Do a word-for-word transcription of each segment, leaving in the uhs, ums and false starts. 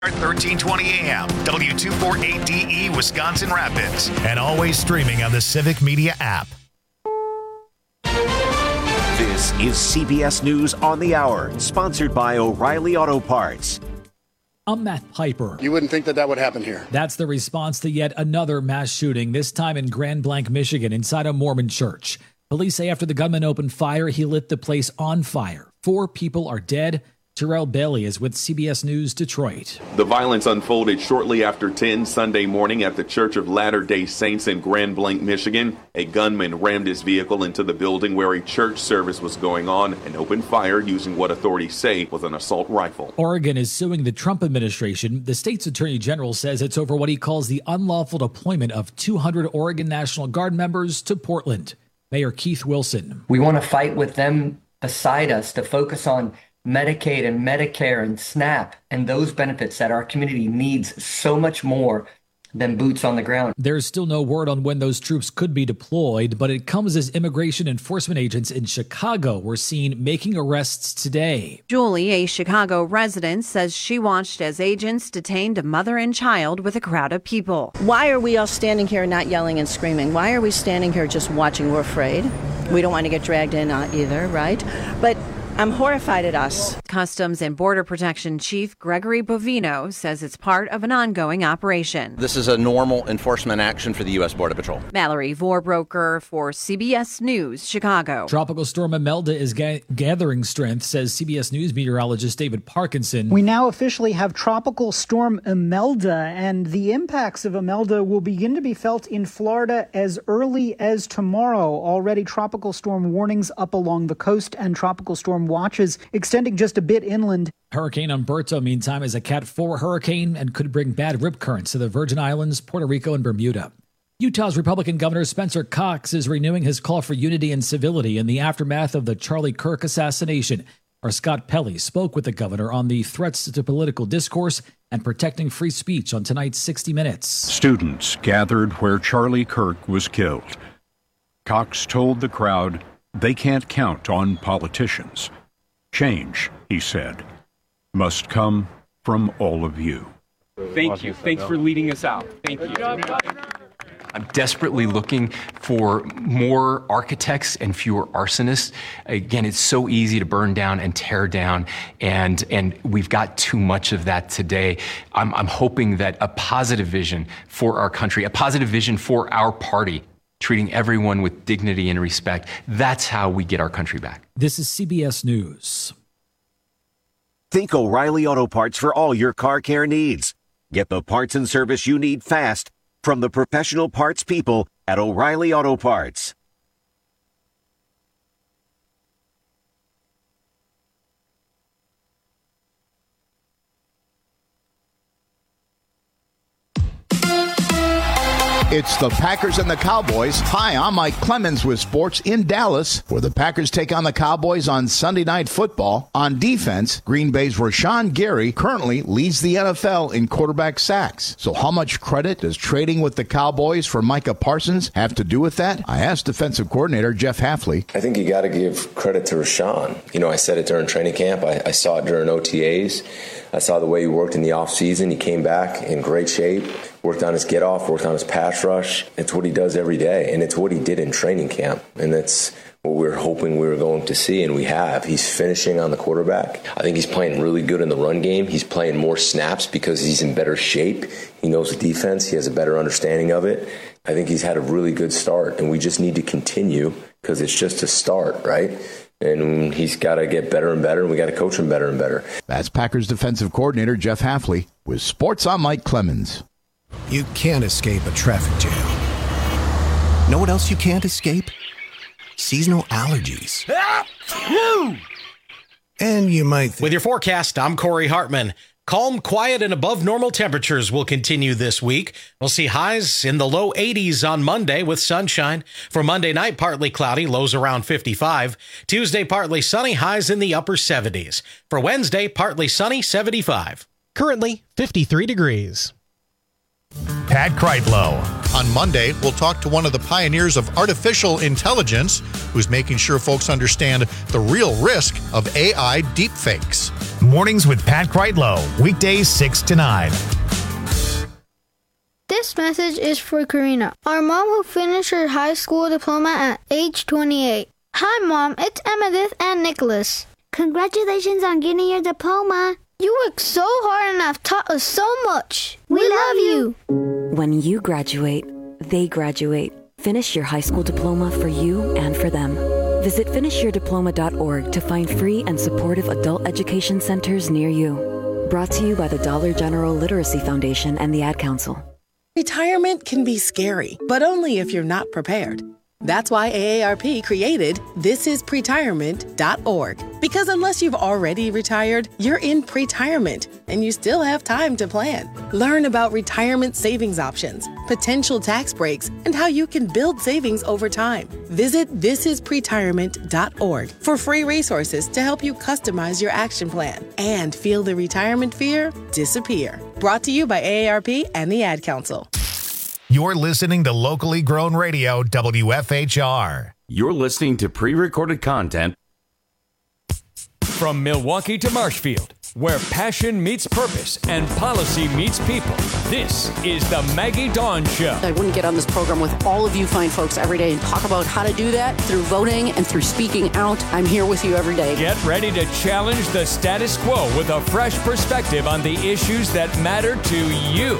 thirteen twenty a.m. W two forty-eight D E Wisconsin Rapids. And always streaming on the Civic Media app. This is C B S News on the Hour, sponsored by O'Reilly Auto Parts. I'm Matt Piper. You wouldn't think that that would happen here. That's the response to yet another mass shooting, this time in Grand Blanc, Michigan, inside a Mormon church. Police say after the gunman opened fire, he lit the place on fire. Four people are dead. Terrell Bailey is with C B S News Detroit. The violence unfolded shortly after ten Sunday morning at the Church of Latter-day Saints in Grand Blanc, Michigan. A gunman rammed his vehicle into the building where a church service was going on and opened fire using what authorities say was an assault rifle. Oregon is suing the Trump administration. The state's attorney general says it's over what he calls the unlawful deployment of two hundred Oregon National Guard members to Portland. Mayor Keith Wilson. We want to fight with them beside us to focus on Medicaid and Medicare and SNAP and those benefits that our community needs so much more than boots on the ground. There's still no word on when those troops could be deployed, but it comes as immigration enforcement agents in Chicago were seen making arrests today. Julie, a Chicago resident, says she watched as agents detained a mother and child with a crowd of people. Why are we all standing here not yelling and screaming? Why are we standing here just watching? We're afraid. We don't want to get dragged in either, right? But I'm horrified at us. Customs and Border Protection Chief Gregory Bovino says it's part of an ongoing operation. This is a normal enforcement action for the U S. Border Patrol. Mallory Vorbroker for C B S News, Chicago. Tropical storm Imelda is ga- gathering strength, says C B S News meteorologist David Parkinson. We now officially have Tropical Storm Imelda, and the impacts of Imelda will begin to be felt in Florida as early as tomorrow. Already tropical storm warnings up along the coast and tropical storm watches extending just a bit inland. Hurricane Umberto, meantime, is a Cat four hurricane and could bring bad rip currents to the Virgin Islands, Puerto Rico, and Bermuda. Utah's Republican Governor Spencer Cox is renewing his call for unity and civility in the aftermath of the Charlie Kirk assassination. Our Scott Pelley spoke with the governor on the threats to political discourse and protecting free speech on tonight's sixty minutes. Students gathered where Charlie Kirk was killed. Cox told the crowd they can't count on politicians. Change, he said, must come from all of you. Thank you. Thanks for leading us out. Thank you. I'm desperately looking for more architects and fewer arsonists. Again, it's so easy to burn down and tear down, and and we've got too much of that today. I'm, I'm hoping that a positive vision for our country, a positive vision for our party, treating everyone with dignity and respect, that's how we get our country back. This is C B S News. Think O'Reilly Auto Parts for all your car care needs. Get the parts and service you need fast from the professional parts people at O'Reilly Auto Parts. It's the Packers and the Cowboys. Hi, I'm Mike Clemens with sports in Dallas, where the Packers take on the Cowboys on Sunday Night Football. On defense, Green Bay's Rashawn Gary currently leads the N F L in quarterback sacks. So how much credit does trading with the Cowboys for Micah Parsons have to do with that? I asked defensive coordinator Jeff Hafley. I think you got to give credit to Rashawn. You know, I said it during training camp. I, I saw it during O T As. I saw the way he worked in the offseason. He came back in great shape, worked on his get-off, worked on his pass rush. It's what he does every day, and it's what he did in training camp. And that's what we were hoping we were going to see, and we have. He's finishing on the quarterback. I think he's playing really good in the run game. He's playing more snaps because he's in better shape. He knows the defense. He has a better understanding of it. I think he's had a really good start, and we just need to continue because it's just a start, right? And he's got to get better and better, and we got to coach him better and better. That's Packers defensive coordinator Jeff Hafley with Sports. I'm Mike Clemens. You can't escape a traffic jam. Know what else you can't escape? Seasonal allergies. And you might think... With your forecast, I'm Corey Hartman. Calm, quiet, and above normal temperatures will continue this week. We'll see highs in the low eighties on Monday with sunshine. For Monday night, partly cloudy, lows around fifty-five. Tuesday, partly sunny, highs in the upper seventies. For Wednesday, partly sunny, seventy-five. Currently, fifty-three degrees. Pat Kreitlow. On Monday, we'll talk to one of the pioneers of artificial intelligence who's making sure folks understand the real risk of A I deepfakes. Mornings with Pat Kreitlow, weekdays six to nine. This message is for Karina, our mom who finished her high school diploma at age twenty-eight. Hi, Mom. It's Emmettith and Nicholas. Congratulations on getting your diploma. You worked so hard and have taught us so much. We, we love you. When you graduate, they graduate. Finish your high school diploma for you and for them. Visit finish your diploma dot org to find free and supportive adult education centers near you. Brought to you by the Dollar General Literacy Foundation and the Ad Council. Retirement can be scary, but only if you're not prepared. That's why A A R P created this is pretirement dot org. Because unless you've already retired, you're in pretirement, and you still have time to plan. Learn about retirement savings options, potential tax breaks, and how you can build savings over time. Visit this is pretirement dot org for free resources to help you customize your action plan and feel the retirement fear disappear. Brought to you by A A R P and the Ad Council. You're listening to locally grown radio, W F H R. You're listening to pre-recorded content. From Milwaukee to Marshfield, where passion meets purpose and policy meets people, this is the Maggie Dawn Show. I wouldn't get on this program with all of you fine folks every day and talk about how to do that through voting and through speaking out. I'm here with you every day. Get ready to challenge the status quo with a fresh perspective on the issues that matter to you.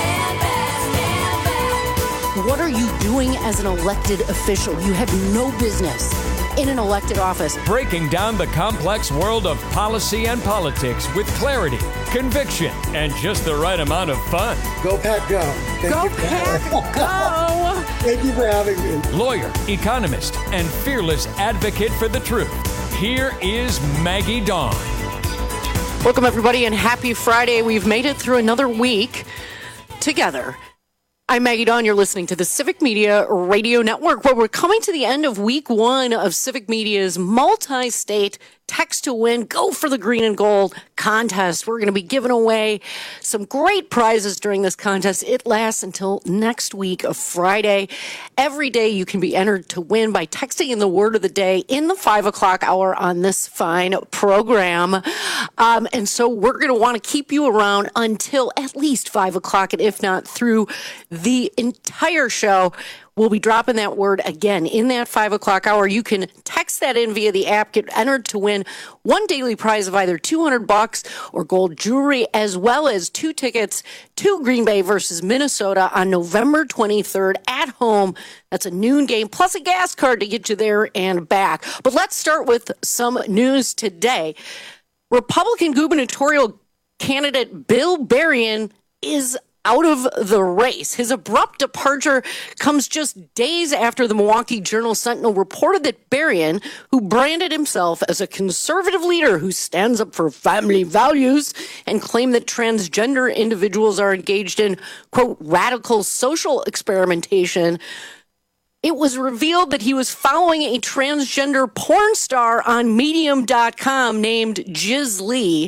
What are you doing as an elected official? You have no business in an elected office. Breaking down the complex world of policy and politics with clarity, conviction, and just the right amount of fun. Go Pack Go. Thank Go you. Pack Go. Thank you for having me. Lawyer, economist, and fearless advocate for the truth. Here is Maggie Dawn. Welcome, everybody, and happy Friday. We've made it through another week together. I'm Maggie Dawn. You're listening to the Civic Media Radio Network, where we're coming to the end of week one of Civic Media's multi-state Text to Win, Go for the Green and Gold contest. We're going to be giving away some great prizes during this contest. It lasts until next week of Friday. Every day you can be entered to win by texting in the word of the day in the five o'clock hour on this fine program. Um, and so we're going to want to keep you around until at least five o'clock, and if not through the entire show. We'll be dropping that word again in that five o'clock hour. You can text that in via the app, get entered to win one daily prize of either two hundred bucks or gold jewelry, as well as two tickets to Green Bay versus Minnesota on November twenty-third at home. That's a noon game, plus a gas card to get you there and back. But let's start with some news today. Republican gubernatorial candidate Bill Berrien is out of the race. His abrupt departure comes just days after the Milwaukee Journal-Sentinel reported that Berrien, who branded himself as a conservative leader who stands up for family values and claimed that transgender individuals are engaged in, quote, radical social experimentation, it was revealed that he was following a transgender porn star on Medium dot com named Jiz Lee.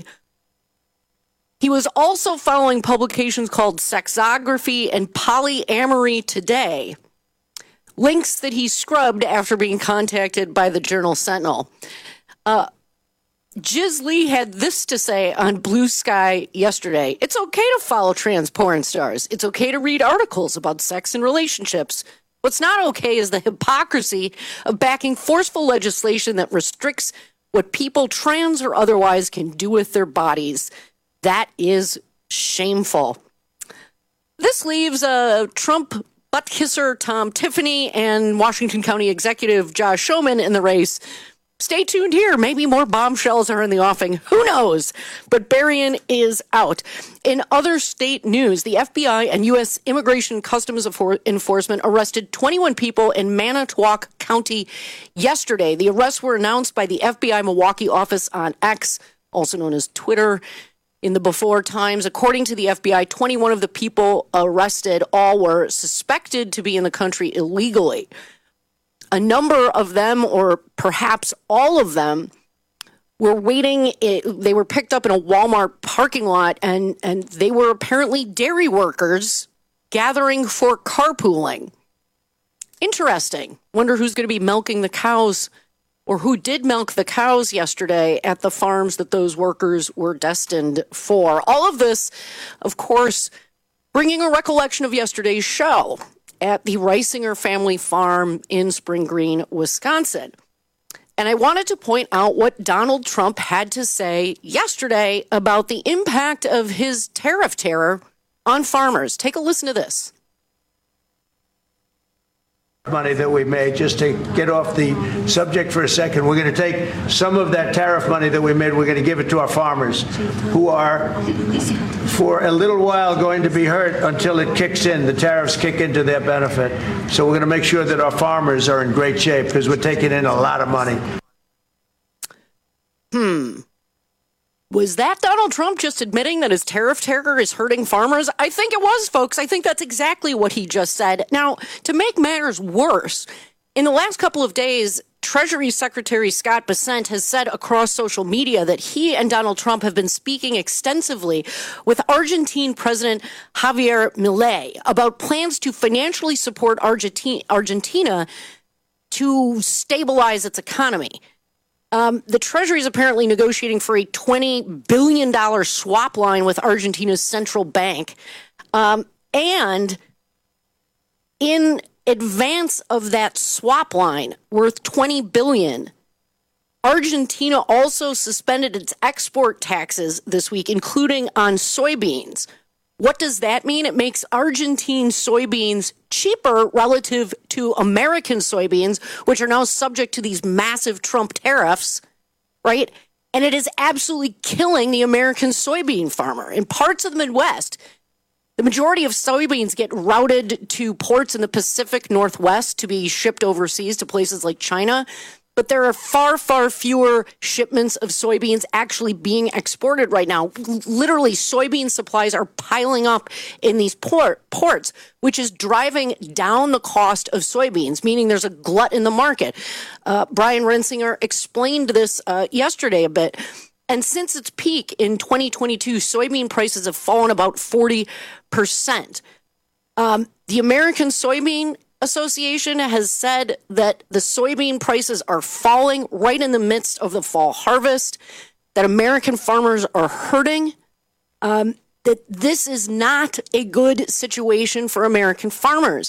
He was also following publications called Sexography and Polyamory Today, links that he scrubbed after being contacted by the Journal-Sentinel. Uh, Jiz Lee had this to say on Blue Sky yesterday. It's okay to follow trans porn stars. It's okay to read articles about sex and relationships. What's not okay is the hypocrisy of backing forceful legislation that restricts what people, trans or otherwise, can do with their bodies. That is shameful. This leaves uh, Trump butt kisser Tom Tiffany and Washington County Executive Josh Schoemann in the race. Stay tuned here. Maybe more bombshells are in the offing. Who knows? But Berrien is out. In other state news, the F B I and U S Immigration Customs Enforcement arrested twenty-one people in Manitowoc County yesterday. The arrests were announced by the F B I Milwaukee office on X, also known as Twitter, in the before times. According to the F B I, twenty-one of the people arrested, all were suspected to be in the country illegally. A number of them, or perhaps all of them, were waiting. They were picked up in a Walmart parking lot, and, and they were apparently dairy workers gathering for carpooling. Interesting. Wonder who's going to be milking the cows or who did milk the cows yesterday at the farms that those workers were destined for. All of this, of course, bringing a recollection of yesterday's show at the Reisinger family farm in Spring Green, Wisconsin. And I wanted to point out what Donald Trump had to say yesterday about the impact of his tariff terror on farmers. Take a listen to this. Money that we made, just to get off the subject for a second, we're going to take some of that tariff money that we made, we're going to give it to our farmers who are for a little while going to be hurt until it kicks in. The tariffs kick into their benefit. So we're going to make sure that our farmers are in great shape because we're taking in a lot of money. Hmm. Was that Donald Trump just admitting that his tariff terror is hurting farmers? I think it was, folks. I think that's exactly what he just said. Now, to make matters worse, in the last couple of days, Treasury Secretary Scott Bessent has said across social media that he and Donald Trump have been speaking extensively with Argentine President Javier Milei about plans to financially support Argentina to stabilize its economy. Um, the Treasury is apparently negotiating for a twenty billion dollars swap line with Argentina's central bank. Um, and in advance of that swap line worth twenty billion dollars, Argentina also suspended its export taxes this week, including on soybeans. What does that mean? It makes Argentine soybeans cheaper relative to American soybeans, which are now subject to these massive Trump tariffs, right? And it is absolutely killing the American soybean farmer. In parts of the Midwest, the majority of soybeans get routed to ports in the Pacific Northwest to be shipped overseas to places like China. But there are far, far fewer shipments of soybeans actually being exported right now. Literally, soybean supplies are piling up in these port, ports, which is driving down the cost of soybeans, meaning there's a glut in the market. Uh, Brian Rensinger explained this uh, yesterday a bit. And since its peak in twenty twenty-two, soybean prices have fallen about forty percent. Um, the American Soybean Association has said that the soybean prices are falling right in the midst of the fall harvest, that American farmers are hurting, um, that this is not a good situation for American farmers.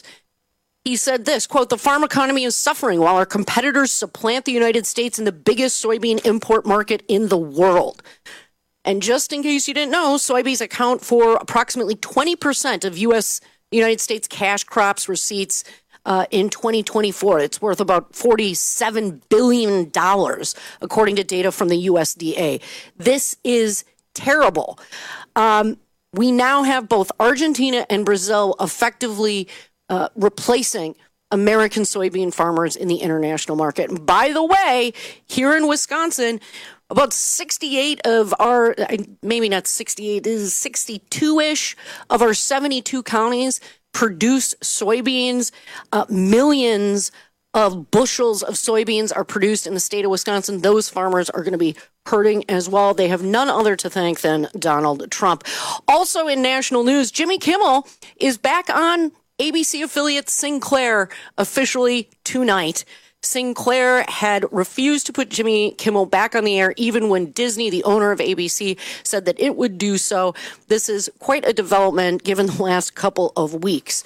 He said this, quote, "The farm economy is suffering while our competitors supplant the United States in the biggest soybean import market in the world." And just in case you didn't know, soybeans account for approximately twenty percent of U S United States cash crops receipts uh, in twenty twenty-four. It's worth about forty-seven billion dollars, according to data from the U S D A. This is terrible. Um, we now have both Argentina and Brazil effectively uh, replacing American soybean farmers in the international market. And by the way, here in Wisconsin, about sixty-eight of our, maybe not sixty-eight, this is sixty-two-ish of our seventy-two counties produce soybeans. Uh, millions of bushels of soybeans are produced in the state of Wisconsin. Those farmers are going to be hurting as well. They have none other to thank than Donald Trump. Also in national news, Jimmy Kimmel is back on A B C affiliate Sinclair officially tonight. Sinclair had refused to put Jimmy Kimmel back on the air, even when Disney, the owner of A B C, said that it would do so. This is quite a development given the last couple of weeks.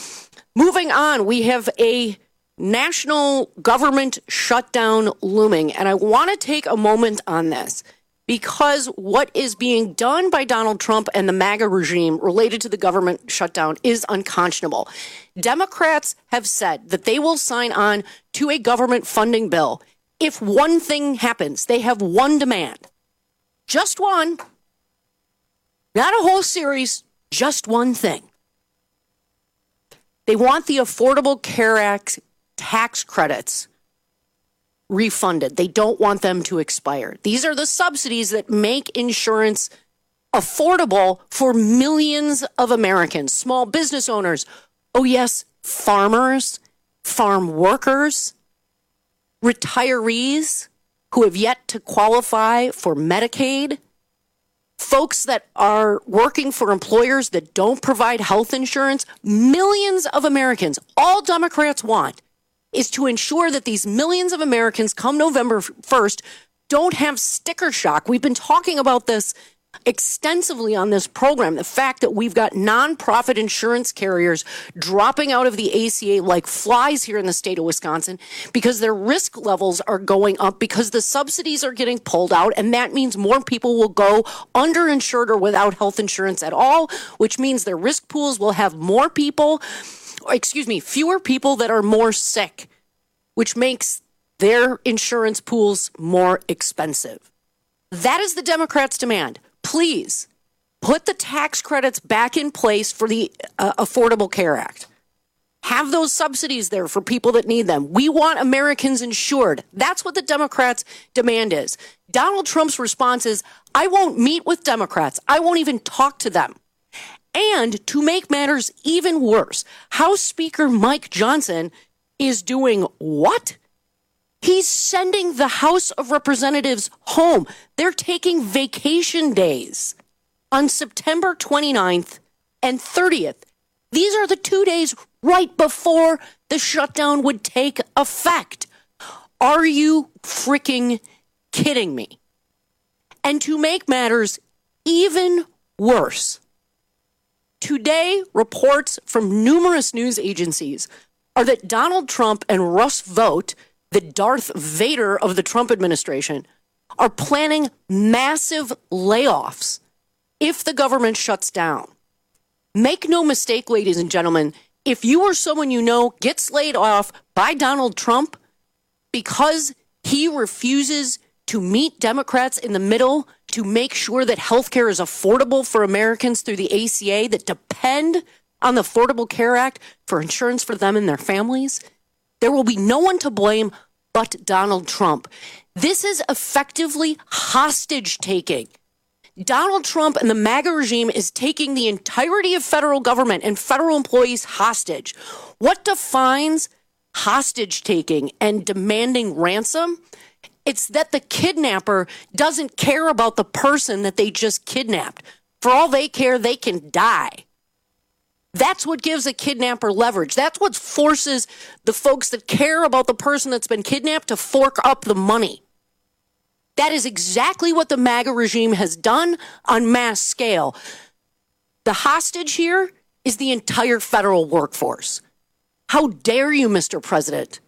Moving on, we have a national government shutdown looming, and I want to take a moment on this, because what is being done by Donald Trump and the MAGA regime related to the government shutdown is unconscionable. Democrats have said that they will sign on to a government funding bill if one thing happens. They have one demand. Just one. Not a whole series, just one thing. They want the Affordable Care Act tax credits refunded. They don't want them to expire. These are the subsidies that make insurance affordable for millions of Americans, small business owners. Oh, yes, farmers, farm workers, retirees who have yet to qualify for Medicaid, folks that are working for employers that don't provide health insurance. Millions of Americans. All Democrats want is to ensure that these millions of Americans come November first don't have sticker shock. We've been talking about this extensively on this program, the fact that we've got nonprofit insurance carriers dropping out of the A C A like flies here in the state of Wisconsin because their risk levels are going up because the subsidies are getting pulled out, and that means more people will go underinsured or without health insurance at all, which means their risk pools will have more people, or excuse me, fewer people that are more sick, which makes their insurance pools more expensive. That is the Democrats' demand. Please put the tax credits back in place for the uh, Affordable Care Act. Have those subsidies there for people that need them. We want Americans insured. That's what the Democrats' demand is. Donald Trump's response is, I won't meet with Democrats. I won't even talk to them. And to make matters even worse, House Speaker Mike Johnson is doing what? He's sending the House of Representatives home. They're taking vacation days on September twenty-ninth and thirtieth. These are the two days right before the shutdown would take effect. Are you freaking kidding me? And to make matters even worse, today reports from numerous news agencies are that Donald Trump and Russ Vought, the Darth Vader of the Trump administration, are planning massive layoffs if the government shuts down. Make no mistake, ladies and gentlemen, if you or someone you know gets laid off by Donald Trump because he refuses to meet Democrats in the middle to make sure that health care is affordable for Americans through the A C A that depend on the Affordable Care Act for insurance for them and their families, there will be no one to blame but Donald Trump. This is effectively hostage taking. Donald Trump and the MAGA regime is taking the entirety of federal government and federal employees hostage. What defines hostage taking and demanding ransom? It's that the kidnapper doesn't care about the person that they just kidnapped. For all they care, they can die. That's what gives a kidnapper leverage. That's what forces the folks that care about the person that's been kidnapped to fork up the money. That is exactly what the MAGA regime has done on mass scale. The hostage here is the entire federal workforce. How dare you, Mister President?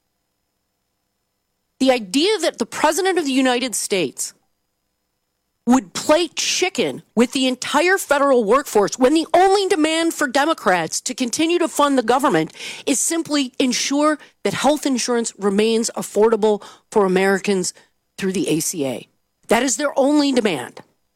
The idea that the President of the United States would play chicken with the entire federal workforce when the only demand for Democrats to continue to fund the government is simply ensure that health insurance remains affordable for Americans through the A C A. That is their only demand.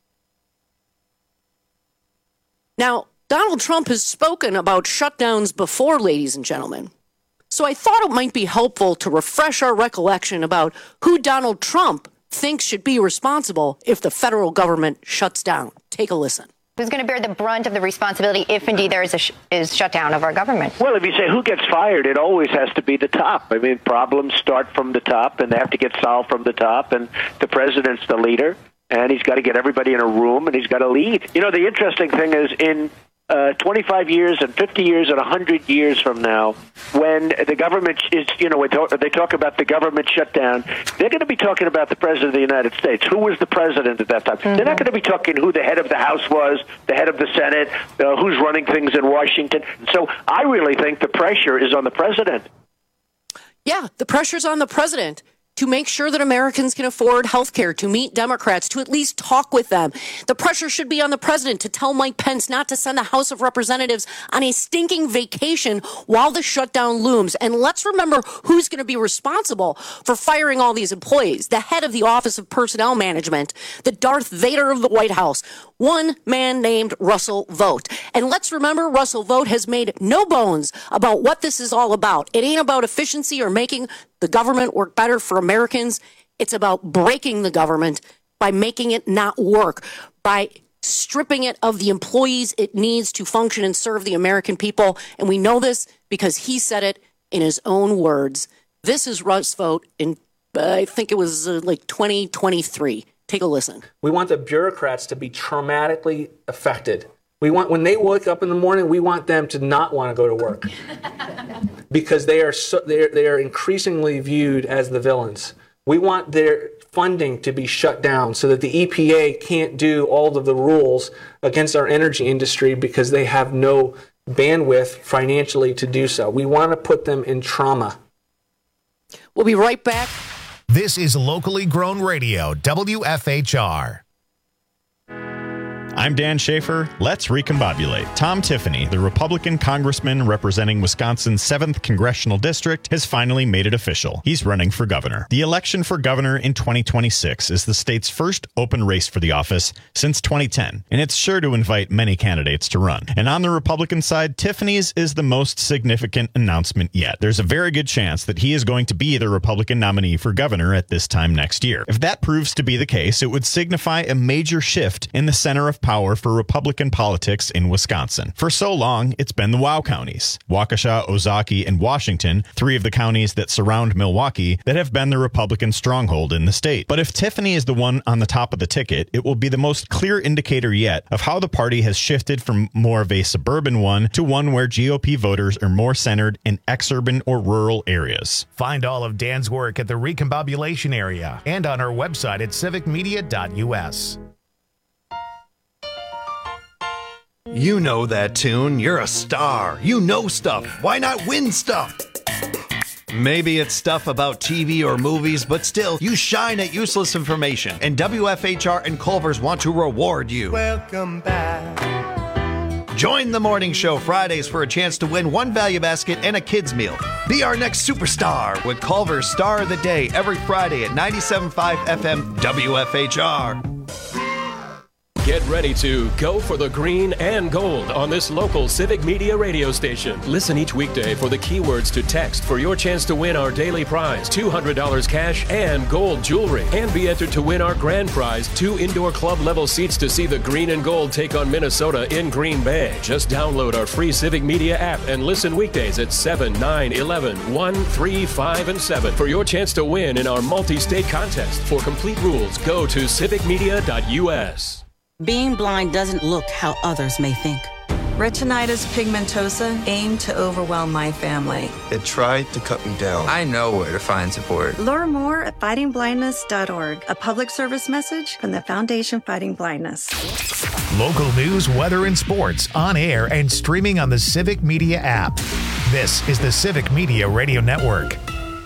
Now, Donald Trump has spoken about shutdowns before, ladies and gentlemen. So I thought it might be helpful to refresh our recollection about who Donald Trump thinks should be responsible if the federal government shuts down. Take a listen. Who's going to bear the brunt of the responsibility if indeed there is a sh- is shutdown of our government? Well, if you say who gets fired, it always has to be the top. I mean, problems start from the top, and they have to get solved from the top, and the president's the leader, and he's got to get everybody in a room, and he's got to lead. You know, the interesting thing is in uh, twenty-five years and fifty years and one hundred years from now, when the government is, you know, they talk about the government shutdown, they're going to be talking about the president of the United States. Who was the president at that time? Mm-hmm. They're not going to be talking who the head of the House was, the head of the Senate, uh, who's running things in Washington. So I really think the pressure is on the president. Yeah, the pressure's on the president to make sure that Americans can afford health care, to meet Democrats, to at least talk with them. The pressure should be on the president to tell Mike Pence not to send the House of Representatives on a stinking vacation while the shutdown looms. And let's remember who's going to be responsible for firing all these employees. The head of the Office of Personnel Management, the Darth Vader of the White House, one man named Russell Vought. And let's remember, Russell Vought has made no bones about what this is all about. It ain't about efficiency or making the government work better for Americans. It's about breaking the government by making it not work, by stripping it of the employees it needs to function and serve the American people. And we know this because he said it in his own words. This is Russ Vought in, uh, I think it was uh, like twenty twenty-three. Take a listen. We want the bureaucrats to be traumatically affected. We want, when they wake up in the morning, we want them to not want to go to work. because they are so, they are, they are increasingly viewed as the villains. We want their funding to be shut down so that the E P A can't do all of the rules against our energy industry because they have no bandwidth financially to do so. We want to put them in trauma. We'll be right back. This is locally grown radio, W F H R. I'm Dan Schaefer. Let's recombobulate. Tom Tiffany, the Republican congressman representing Wisconsin's seventh Congressional District, has finally made it official. He's running for governor. The election for governor in twenty twenty-six is the state's first open race for the office since twenty ten, and it's sure to invite many candidates to run. And on the Republican side, Tiffany's is the most significant announcement yet. There's a very good chance that he is going to be the Republican nominee for governor at this time next year. If that proves to be the case, it would signify a major shift in the center of power for Republican politics in Wisconsin. For so long, it's been the WOW counties, Waukesha, Ozaukee, and Washington, three of the counties that surround Milwaukee, that have been the Republican stronghold in the state. But if Tiffany is the one on the top of the ticket, it will be the most clear indicator yet of how the party has shifted from more of a suburban one to one where G O P voters are more centered in exurban or rural areas. Find all of Dan's work at the Recombobulation area and on our website at civic media dot U S. You know that tune. You're a star. You know stuff. Why not win stuff? Maybe it's stuff about T V or movies, but still, you shine at useless information. And W F H R and Culver's want to reward you. Welcome back. Join the morning show Fridays for a chance to win one value basket and a kid's meal. Be our next superstar with Culver's Star of the Day every Friday at ninety-seven point five F M W F H R. Get ready to go for the green and gold on this local Civic Media radio station. Listen each weekday for the keywords to text for your chance to win our daily prize, two hundred dollars cash and gold jewelry. And be entered to win our grand prize, two indoor club level seats to see the green and gold take on Minnesota in Green Bay. Just download our free Civic Media app and listen weekdays at seven, nine, eleven, one, three, five, and seven for your chance to win in our multi-state contest. For complete rules, go to civic media dot U S. Being blind doesn't look how others may think. Retinitis pigmentosa aimed to overwhelm my family. It tried to cut me down. I know where to find support. Learn more at fighting blindness dot org, a public service message from the Foundation Fighting Blindness. Local news, weather, and sports on air and streaming on the Civic Media app. This is the Civic Media Radio Network.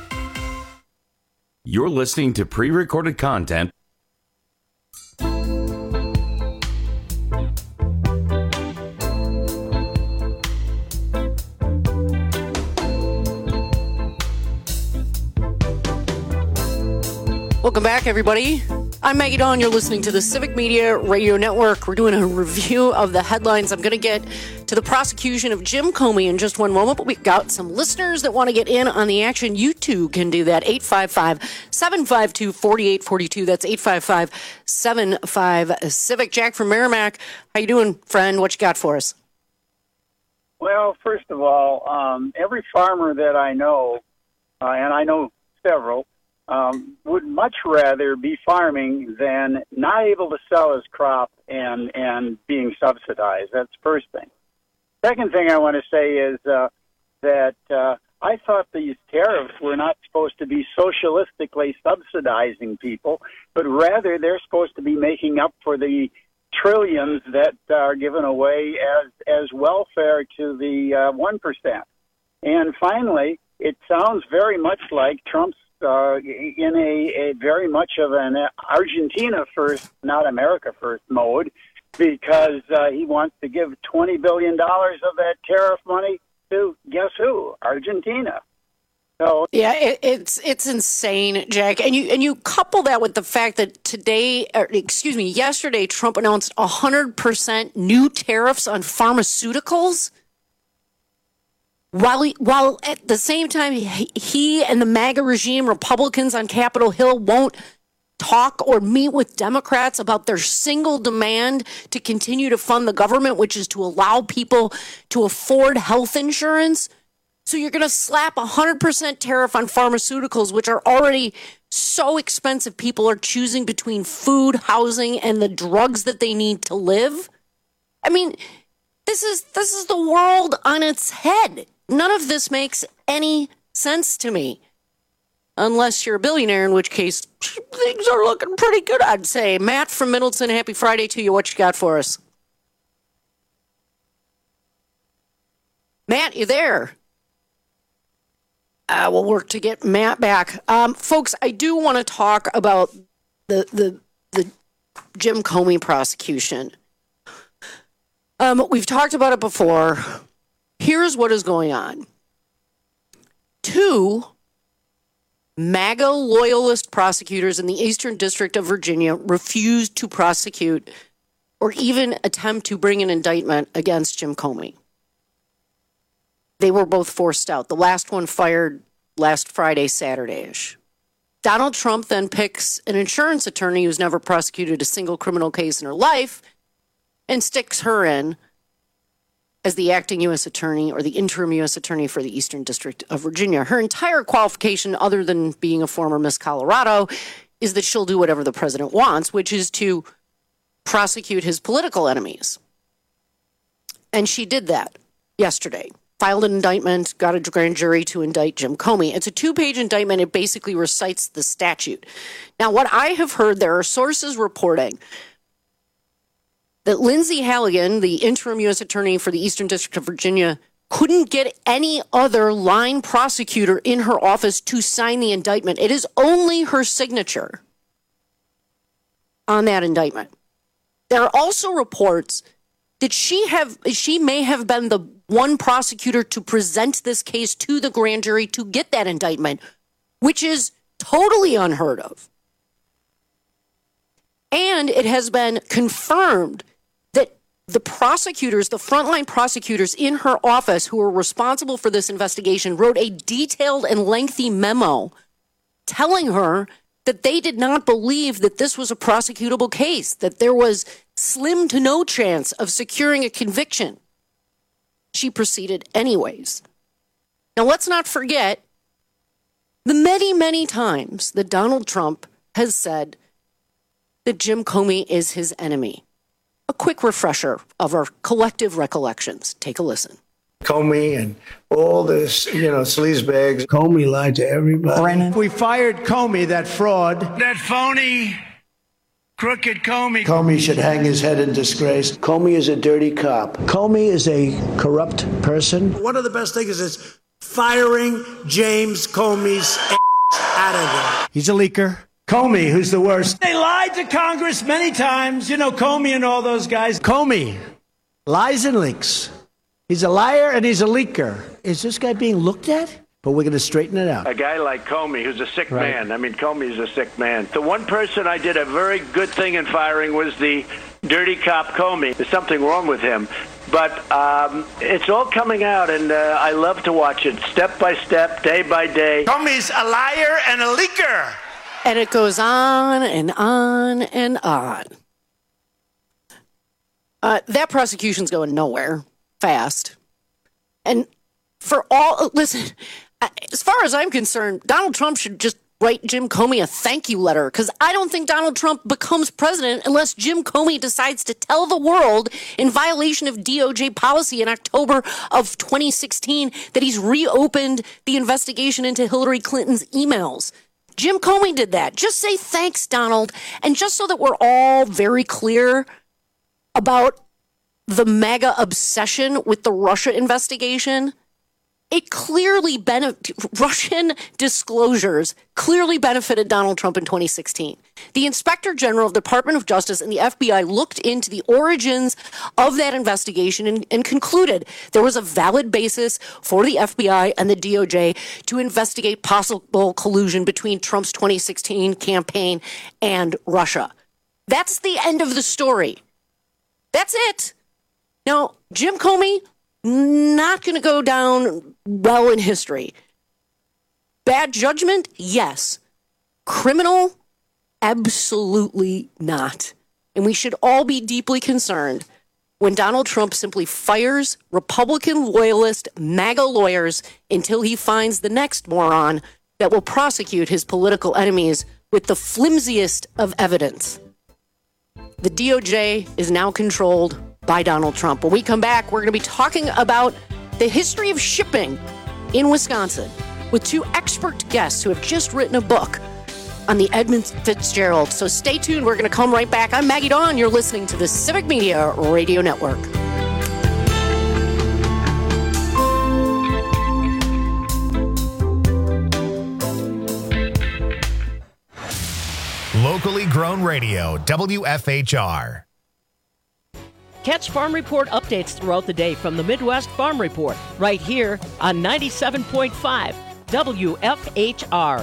You're listening to pre-recorded content. Welcome back, everybody. I'm Maggie Dawn. You're listening to the Civic Media Radio Network. We're doing a review of the headlines. I'm going to get to the prosecution of Jim Comey in just one moment, but we've got some listeners that want to get in on the action. You too can do that. eight five five, seven five two, four eight four two. That's eight five five, seven five, Civic. Jack from Merrimack. How you doing, friend? What you got for us? Well, first of all, um, every farmer that I know, uh, and I know several, Um, would much rather be farming than not able to sell his crop and, and being subsidized. That's the first thing. Second thing I want to say is uh, that uh, I thought these tariffs were not supposed to be socialistically subsidizing people, but rather they're supposed to be making up for the trillions that are given away as, as welfare to the uh, one percent. And finally, it sounds very much like Trump's Uh, in a, a very much of an Argentina first, not America first mode, because uh, he wants to give twenty billion dollars of that tariff money to, guess who? Argentina. So yeah, it, it's it's insane, Jack. And you and you couple that with the fact that today, or excuse me, yesterday, Trump announced one hundred percent new tariffs on pharmaceuticals. While he, while at the same time, he, he and the MAGA regime, Republicans on Capitol Hill, won't talk or meet with Democrats about their single demand to continue to fund the government, which is to allow people to afford health insurance. So you're going to slap a one hundred percent tariff on pharmaceuticals, which are already so expensive. People are choosing between food, housing, and the drugs that they need to live. I mean, this is this is the world on its head. none of this makes any sense to me. Unless you're a billionaire, in which case things are looking pretty good, I'd say. Matt from Middleton, happy Friday to you. What you got for us? Matt, you there? Uh, we'll work to get Matt back. Um, folks, I do want to talk about the the the Jim Comey prosecution. Um, we've talked about it before. Here's what is going on. Two MAGA loyalist prosecutors in the Eastern District of Virginia refused to prosecute or even attempt to bring an indictment against Jim Comey. They were both forced out. The last one fired last Friday, Saturday-ish. Donald Trump then picks an insurance attorney who's never prosecuted a single criminal case in her life and sticks her in as the acting U S attorney or the interim U S attorney for the Eastern District of Virginia. Her entire qualification, other than being a former Miss Colorado, is that she'll do whatever the president wants, which is to prosecute his political enemies. And she did that yesterday. Filed an indictment, got a grand jury to indict Jim Comey. It's a two-page indictment. It basically recites the statute. Now, what I have heard, there are sources reporting that Lindsay Halligan, the interim U S attorney for the Eastern District of Virginia, couldn't get any other line prosecutor in her office to sign the indictment. It is only her signature on that indictment. There are also reports that she have she may have been the one prosecutor to present this case to the grand jury to get that indictment, which is totally unheard of. And it has been confirmed that the prosecutors, the frontline prosecutors in her office who were responsible for this investigation, wrote a detailed and lengthy memo telling her that they did not believe that this was a prosecutable case, that there was slim to no chance of securing a conviction. She proceeded anyways. Now, let's not forget the many, many times that Donald Trump has said that Jim Comey is his enemy. A quick refresher of our collective recollections. Take a listen. Comey and all this, you know, sleazebags. Comey lied to everybody. Brennan. We fired Comey, that fraud. That phony, crooked Comey. Comey should hang his head in disgrace. Comey is a dirty cop. Comey is a corrupt person. One of the best things is firing James Comey's out of there. He's a leaker. Comey, who's the worst. They lied to Congress many times. You know, Comey and all those guys. Comey lies and leaks. He's a liar and he's a leaker. Is this guy being looked at? But we're going to straighten it out. A guy like Comey, who's a sick Right. man. I mean, Comey's a sick man. The one person I did a very good thing in firing was the dirty cop Comey. There's something wrong with him. But um, it's all coming out, and uh, I love to watch it step by step, day by day. Comey's a liar and a leaker. And it goes on and on and on. Uh, that prosecution's going nowhere fast. And for all, listen, as far as I'm concerned, Donald Trump should just write Jim Comey a thank you letter, because I don't think Donald Trump becomes president unless Jim Comey decides to tell the world, in violation of D O J policy in October of twenty sixteen, that he's reopened the investigation into Hillary Clinton's emails. Jim Comey did that. Just say thanks, Donald. And just so that we're all very clear about the mega obsession with the Russia investigation, it clearly benefit Russian disclosures clearly benefited Donald Trump in twenty sixteen. The Inspector General of the Department of Justice and the F B I looked into the origins of that investigation and, and concluded there was a valid basis for the F B I and the D O J to investigate possible collusion between Trump's twenty sixteen campaign and Russia. That's the end of the story. That's it. Now, Jim Comey, not going to go down well in history. Bad judgment? Yes. Criminal? Absolutely not. And we should all be deeply concerned when Donald Trump simply fires Republican loyalist MAGA lawyers until he finds the next moron that will prosecute his political enemies with the flimsiest of evidence. The D O J is now controlled by Donald Trump. When we come back, we're going to be talking about the history of shipping in Wisconsin with two expert guests who have just written a book on the Edmund Fitzgerald. So stay tuned. We're going to come right back. I'm Maggie Dawn. You're listening to the Civic Media Radio Network. Locally grown radio, W F H R. Catch Farm Report updates throughout the day from the Midwest Farm Report, right here on ninety-seven point five W F H R.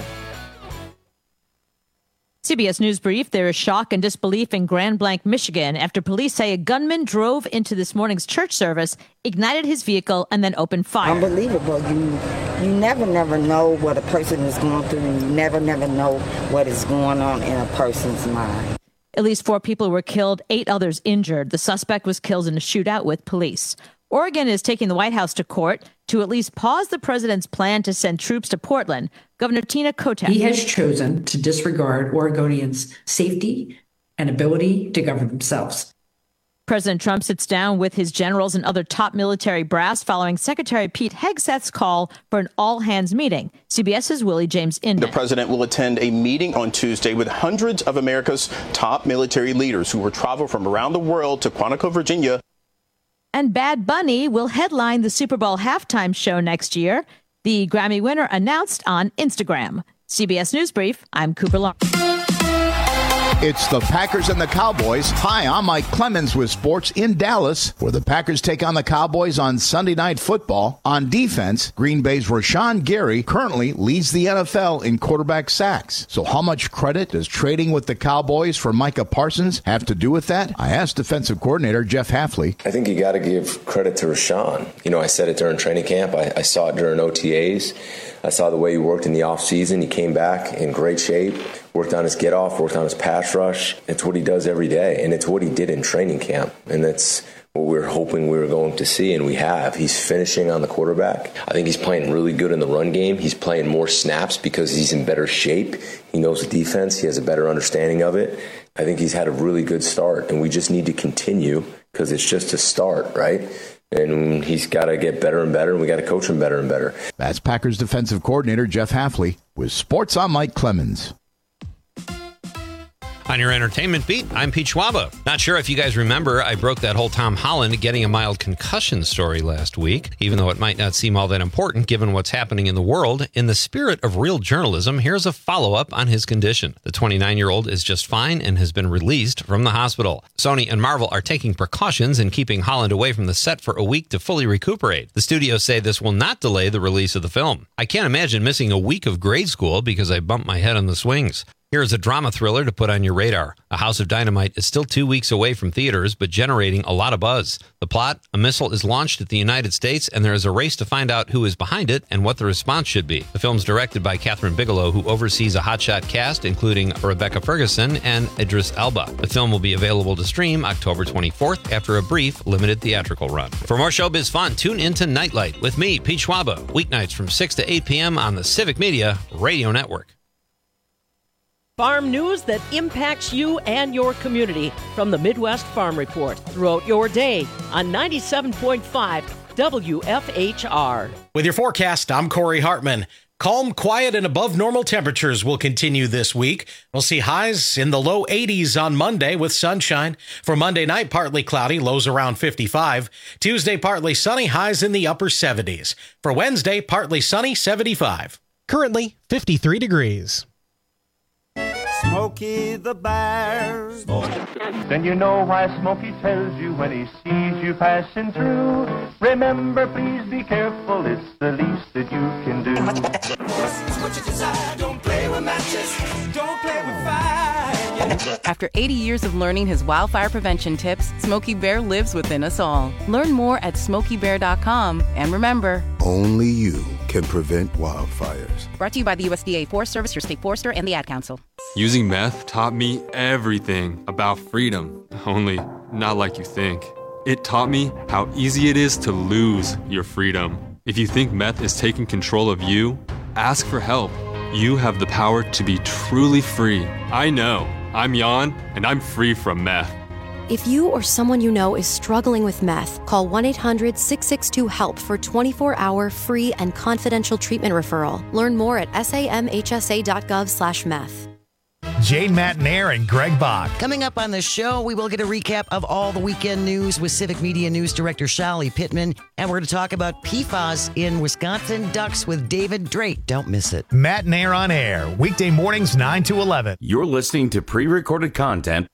C B S News Brief. There is shock and disbelief in Grand Blanc, Michigan, after police say a gunman drove into this morning's church service, ignited his vehicle, and then opened fire. Unbelievable. You you never, never know what a person is going through, and you never, never know what is going on in a person's mind. At least four people were killed, eight others injured. The suspect was killed in a shootout with police. Oregon is taking the White House to court to at least pause the president's plan to send troops to Portland. Governor Tina Kotek. He has chosen to disregard Oregonians' safety and ability to govern themselves. President Trump sits down with his generals and other top military brass following Secretary Pete Hegseth's call for an all-hands meeting. CBS's Willie James Inman. The president will attend a meeting on Tuesday with hundreds of America's top military leaders who will travel from around the world to Quantico, Virginia. And Bad Bunny will headline the Super Bowl halftime show next year. The Grammy winner announced on Instagram. C B S News Brief, I'm Cooper Long. It's the Packers and the Cowboys. Hi, I'm Mike Clemens with sports in Dallas, where the Packers take on the Cowboys on Sunday Night Football. On defense, Green Bay's Rashawn Gary currently leads the N F L in quarterback sacks. So how much credit does trading with the Cowboys for Micah Parsons have to do with that? I asked defensive coordinator Jeff Hafley. I think you got to give credit to Rashawn. You know, I said it during training camp. I, I saw it during O T As. I saw the way he worked in the offseason. He came back in great shape, worked on his get-off, worked on his pass rush. It's what he does every day, and it's what he did in training camp, and that's what we were hoping we were going to see, and we have. He's finishing on the quarterback. I think he's playing really good in the run game. He's playing more snaps because he's in better shape. He knows the defense. He has a better understanding of it. I think he's had a really good start, and we just need to continue because it's just a start, right? And he's got to get better and better, and we got to coach him better and better. That's Packers defensive coordinator Jeff Hafley with Sports. I'm Mike Clemens. On your entertainment beat, I'm Pete Schwaba. Not sure if you guys remember, I broke that whole Tom Holland getting a mild concussion story last week, even though it might not seem all that important given what's happening in the world. In the spirit of real journalism, here's a follow-up on his condition. The twenty-nine-year-old is just fine and has been released from the hospital. Sony and Marvel are taking precautions in keeping Holland away from the set for a week to fully recuperate. The studios say this will not delay the release of the film. I can't imagine missing a week of grade school because I bumped my head on the swings. Here's a drama thriller to put on your radar. A House of Dynamite is still two weeks away from theaters, but generating a lot of buzz. The plot, a missile is launched at the United States, and there is a race to find out who is behind it and what the response should be. The film's directed by Catherine Bigelow, who oversees a hotshot cast, including Rebecca Ferguson and Idris Elba. The film will be available to stream October twenty-fourth after a brief, limited theatrical run. For more showbiz fun, tune into Nightlight with me, Pete Schwaba, weeknights from six to eight p.m. on the Civic Media Radio Network. Farm news that impacts you and your community from the Midwest Farm Report throughout your day on ninety-seven point five W F H R. With your forecast, I'm Corey Hartman. Calm, quiet, and above normal temperatures will continue this week. We'll see highs in the low eighties on Monday with sunshine. For Monday night, partly cloudy, lows around fifty-five. Tuesday, partly sunny, highs in the upper seventies. For Wednesday, partly sunny, seventy-five. Currently, fifty-three degrees. Smokey the Bear. Then you know why Smokey tells you when he sees you passing through. Remember, please be careful, it's the least that you can do. What you desire, don't play with matches, don't play with fire. After eighty years of learning his wildfire prevention tips, Smokey Bear lives within us all. Learn more at smokey bear dot com. And remember, only you can prevent wildfires. Brought to you by the U S D A Forest Service, your state forester, and the Ad Council. Using meth taught me everything about freedom, only not like you think. It taught me how easy it is to lose your freedom. If you think meth is taking control of you, ask for help. You have the power to be truly free. I know. I'm Jan, and I'm free from meth. If you or someone you know is struggling with meth, call one eight hundred six six two HELP for twenty-four hour free and confidential treatment referral. Learn more at samhsa.gov slash meth. Jane Matnair and Greg Bach. Coming up on the show, we will get a recap of all the weekend news with Civic Media News Director Shali Pittman. And we're going to talk about P FAS in Wisconsin Ducks with David Drake. Don't miss it. Matnair on air, weekday mornings nine to eleven. You're listening to pre-recorded content.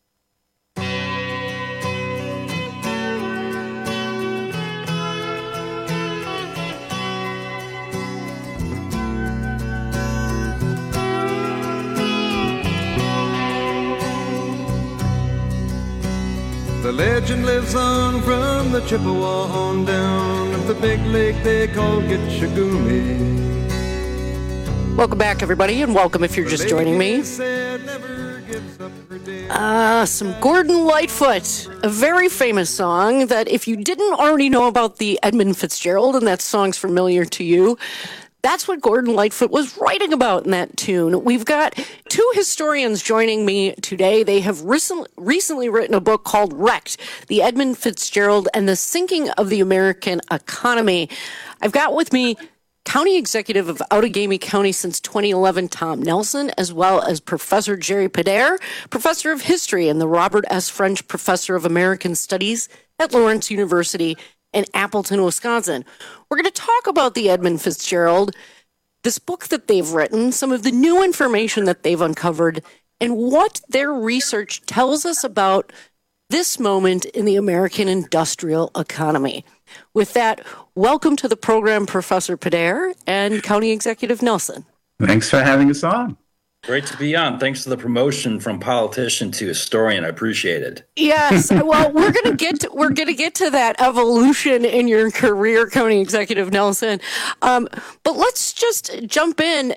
The legend lives on from the Chippewa on down of the big lake they call Gitchagumi. Welcome back, everybody, and welcome if you're just joining me. Uh, some Gordon Lightfoot, a very famous song that if you didn't already know about the Edmund Fitzgerald and that song's familiar to you, that's what Gordon Lightfoot was writing about in that tune. We've got two historians joining me today. They have recently, recently written a book called Wrecked, The Edmund Fitzgerald and the Sinking of the American Economy. I've got with me County Executive of Outagamie County since twenty eleven, Tom Nelson, as well as Professor Jerry Pedair, Professor of History and the Robert S. French Professor of American Studies at Lawrence University in Appleton, Wisconsin. We're going to talk about the Edmund Fitzgerald, this book that they've written, some of the new information that they've uncovered, and what their research tells us about this moment in the American industrial economy. With that, welcome to the program, Professor Pedair and County Executive Nelson. Thanks for having us on. Great to be on. Thanks for the promotion from politician to historian. I appreciate it. Yes. Well, we're going to get to, we're going to get to that evolution in your career, County Executive Nelson. Um, but let's just jump in.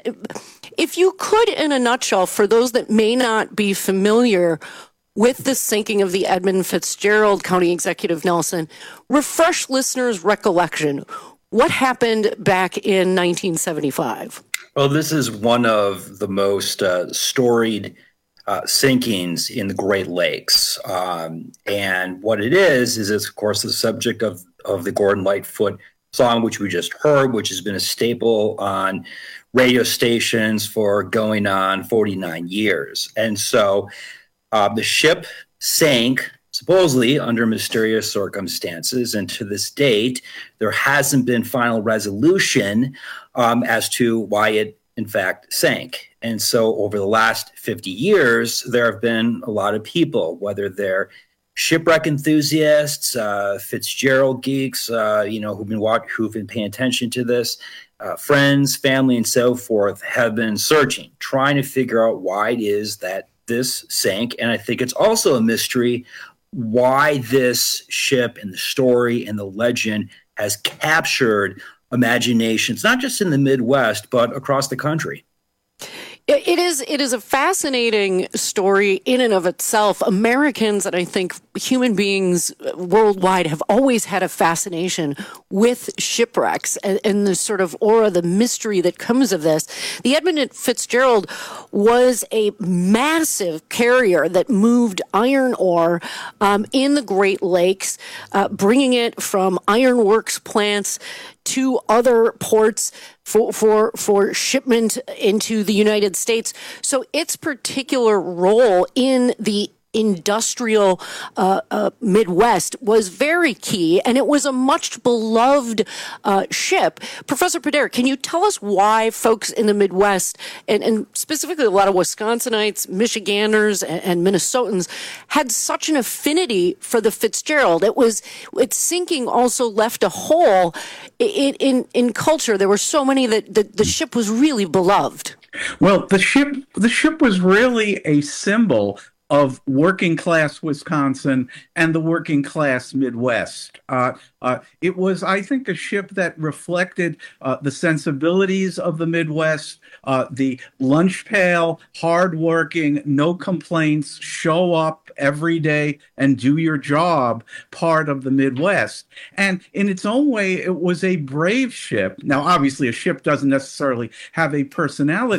If you could, in a nutshell, for those that may not be familiar with the sinking of the Edmund Fitzgerald, County Executive Nelson, refresh listeners' recollection. What happened back in nineteen seventy-five? Well, this is one of the most uh, storied uh, sinkings in the Great Lakes. Um, and what it is, is it's, of course, the subject of, of the Gordon Lightfoot song, which we just heard, which has been a staple on radio stations for going on forty-nine years. And so uh, the ship sank, supposedly under mysterious circumstances. And to this date, there hasn't been final resolution um, as to why it, in fact, sank. And so over the last fifty years, there have been a lot of people, whether they're shipwreck enthusiasts, uh, Fitzgerald geeks, uh, you know, who've been watch- who've been paying attention to this, uh, friends, family, and so forth, have been searching, trying to figure out why it is that this sank. And I think it's also a mystery why this ship and the story and the legend has captured imaginations, not just in the Midwest, but across the country. It is it is a fascinating story in and of itself. Americans, and I think human beings worldwide, have always had a fascination with shipwrecks and, and the sort of aura, the mystery that comes of this. The Edmund Fitzgerald was a massive carrier that moved iron ore um, in the Great Lakes, uh, bringing it from ironworks plants to other ports for, for, for shipment into the United States. So its particular role in the industrial uh, uh, Midwest was very key, and it was a much beloved uh, ship. Professor Pedair, can you tell us why folks in the Midwest, and, and specifically a lot of Wisconsinites, Michiganders, and, and Minnesotans, had such an affinity for the Fitzgerald? It was its sinking also left a hole in in, in culture. There were so many that the, the ship was really beloved. Well, the ship the ship was really a symbol of working class Wisconsin and the working class Midwest. Uh, uh, it was, I think, a ship that reflected uh, the sensibilities of the Midwest, uh, the lunch pail, hardworking, no complaints, show up every day and do your job part of the Midwest. And in its own way, it was a brave ship. Now, obviously, a ship doesn't necessarily have a personality,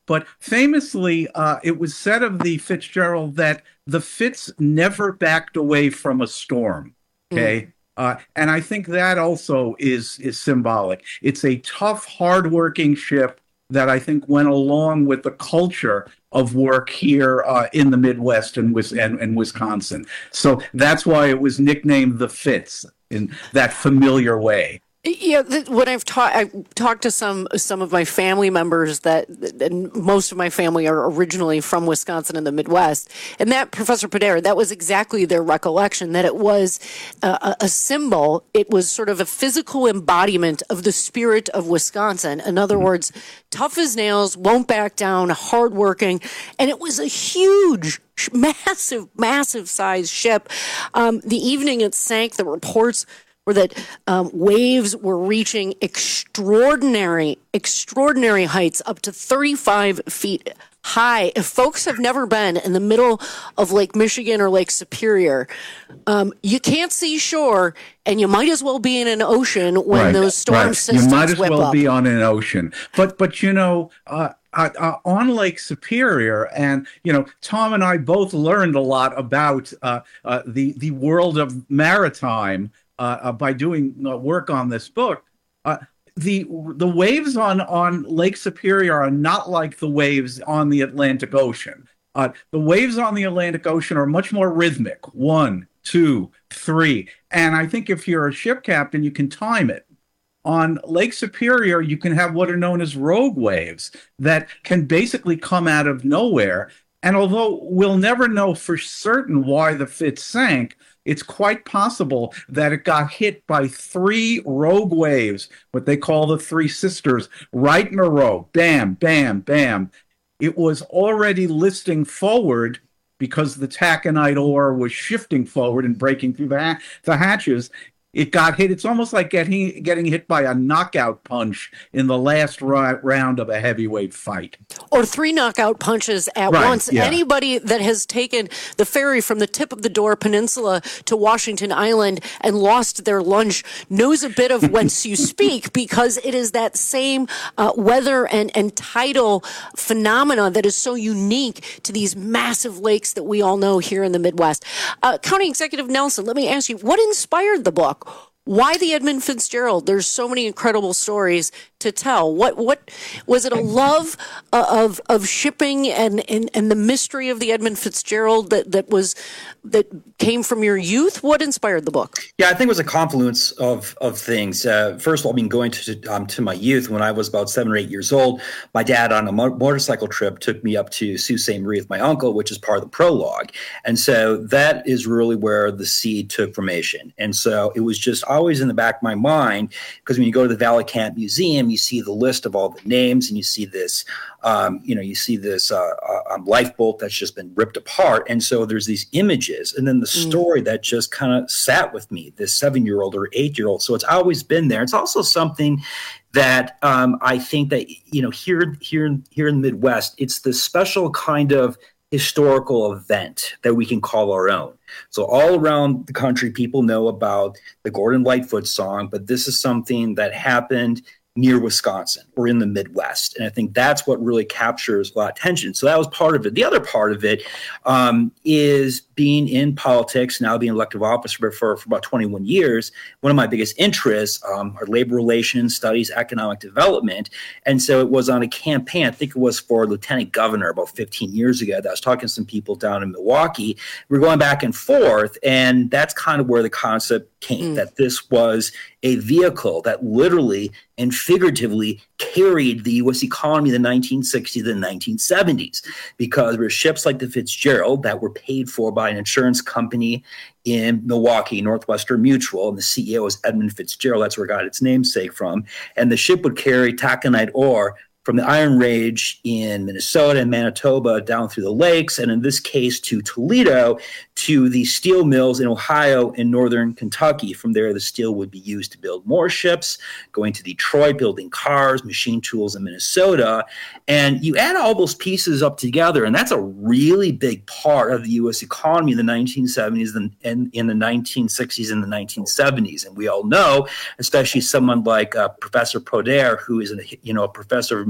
but famously, uh, it was said of the Fitzgerald that the Fitz never backed away from a storm. Okay. Mm. Uh, and I think that also is is symbolic. It's a tough, hardworking ship that I think went along with the culture of work here uh, in the Midwest and, and, and Wisconsin. So that's why it was nicknamed the Fitz in that familiar way. Yeah, when I've talked, I've talked to some some of my family members that, and most of my family are originally from Wisconsin and the Midwest, and that Professor Podair, that was exactly their recollection, that it was a, a symbol. It was sort of a physical embodiment of the spirit of Wisconsin. In other words, tough as nails, won't back down, hardworking, and it was a huge, massive, massive size ship. Um, the evening it sank, the reports or that um, waves were reaching extraordinary, extraordinary heights, up to thirty-five feet high. If folks have never been in the middle of Lake Michigan or Lake Superior, um, you can't see shore, and you might as well be in an ocean when right, those storm right. systems You might as whip well up. be on an ocean. But, but you know, uh, uh, uh, on Lake Superior, and, you know, Tom and I both learned a lot about uh, uh, the, the world of maritime Uh, uh, by doing uh, work on this book. Uh, the the waves on, on Lake Superior are not like the waves on the Atlantic Ocean. Uh, the waves on the Atlantic Ocean are much more rhythmic. One, two, three. And I think if you're a ship captain, you can time it. On Lake Superior, you can have what are known as rogue waves that can basically come out of nowhere. And although we'll never know for certain why the Fitz sank, it's quite possible that it got hit by three rogue waves, what they call the Three Sisters, right in a row. Bam, bam, bam. It was already listing forward because the taconite ore was shifting forward and breaking through the, ha- the hatches. It got hit. It's almost like getting getting hit by a knockout punch in the last ri- round of a heavyweight fight. Or three knockout punches at right, once. Yeah. Anybody that has taken the ferry from the tip of the Door Peninsula to Washington Island and lost their lunch knows a bit of whence you speak, because it is that same uh, weather and, and tidal phenomena that is so unique to these massive lakes that we all know here in the Midwest. Uh, County Executive Nelson, let me ask you, what inspired the book? Why the Edmund Fitzgerald? There's so many incredible stories to tell. What what was it? A love uh, of of shipping and, and, and the mystery of the Edmund Fitzgerald that, that was that came from your youth? What inspired the book? Yeah, I think it was a confluence of of things. Uh, first of all, I mean, going to um, to my youth when I was about seven or eight years old, my dad on a mo- motorcycle trip took me up to Sault Ste. Marie with my uncle, which is part of the prologue, and so that is really where the seed took formation. And so it was just always in the back of my mind, because when you go to the Valley Camp Museum, you see the list of all the names, and you see this, um, you know, you see this uh, uh, lifeboat that's just been ripped apart. And so there's these images, and then the story mm. that just kind of sat with me, this seven-year-old or eight-year-old. So it's always been there. It's also something that um, I think that, you know, here, here, here in the Midwest, it's the special kind of historical event that we can call our own. So all around the country, people know about the Gordon Lightfoot song, but this is something that happened near Wisconsin or in the Midwest. And I think that's what really captures a lot of attention. So that was part of it. The other part of it um, is being in politics, now being elected office for, for, for about twenty-one years. One of my biggest interests um, are labor relations, studies, economic development. And so it was on a campaign, I think it was for lieutenant governor about fifteen years ago, that I was talking to some people down in Milwaukee. We were going back and forth, and that's kind of where the concept came, mm. that this was a vehicle that literally and figuratively carried the U S economy in the nineteen sixties and nineteen seventies, because there were ships like the Fitzgerald that were paid for by an insurance company in Milwaukee, Northwestern Mutual, and the C E O was Edmund Fitzgerald. That's where it got its namesake from. And the ship would carry taconite ore from the Iron Range in Minnesota and Manitoba down through the lakes, and in this case to Toledo, to the steel mills in Ohio and northern Kentucky. From there, the steel would be used to build more ships, going to Detroit, building cars, machine tools in Minnesota. And you add all those pieces up together, and that's a really big part of the U S economy in the nineteen seventies and, and in the nineteen sixties and the nineteen seventies. And we all know, especially someone like uh, Professor Podair, who is a, you know, a professor of American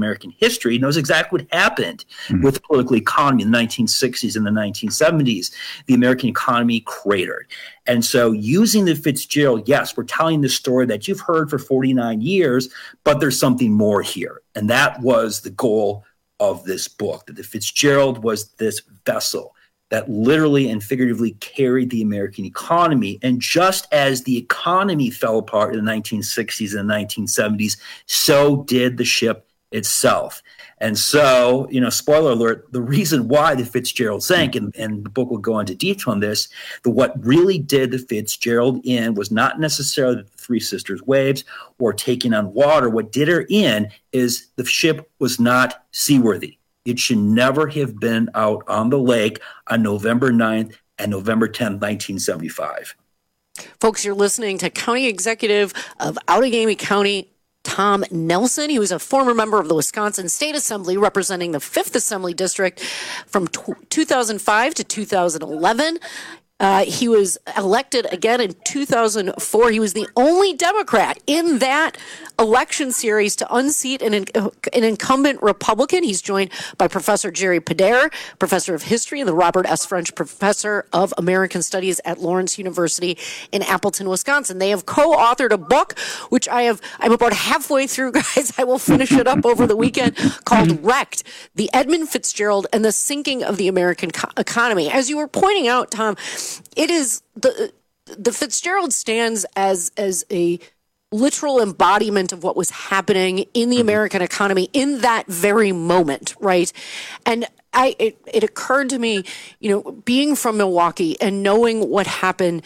American history knows exactly what happened mm-hmm. with the political economy in the nineteen sixties and the nineteen seventies. The American economy cratered. And so using the Fitzgerald, yes, we're telling the story that you've heard for forty-nine years, but there's something more here. And that was the goal of this book, that the Fitzgerald was this vessel that literally and figuratively carried the American economy. And just as the economy fell apart in the nineteen sixties and the nineteen seventies, so did the ship itself. And so, you know, spoiler alert, the reason why the Fitzgerald sank, and, and the book will go into detail on this, the what really did the Fitzgerald in was not necessarily the Three Sisters waves or taking on water. What did her in is the ship was not seaworthy. It should never have been out on the lake on November ninth and November tenth, nineteen seventy-five. Folks, you're listening to County Executive of Outagamie County, Tom Nelson. He was a former member of the Wisconsin State Assembly representing the fifth Assembly District from t- two thousand five to two thousand eleven. Uh, he was elected again in two thousand four. He was the only Democrat in that election series to unseat an, an incumbent Republican. He's joined by Professor Jerry Padair, professor of history, and the Robert S. French professor of American Studies at Lawrence University in Appleton, Wisconsin. They have co-authored a book, which I have, I'm about halfway through, guys. I will finish it up over the weekend, called Wrecked, The Edmund Fitzgerald and the Sinking of the American Co- Economy. As you were pointing out, Tom, it is the the Fitzgerald stands as as a literal embodiment of what was happening in the American economy in that very moment, right? And I it, it occurred to me, you know, being from Milwaukee and knowing what happened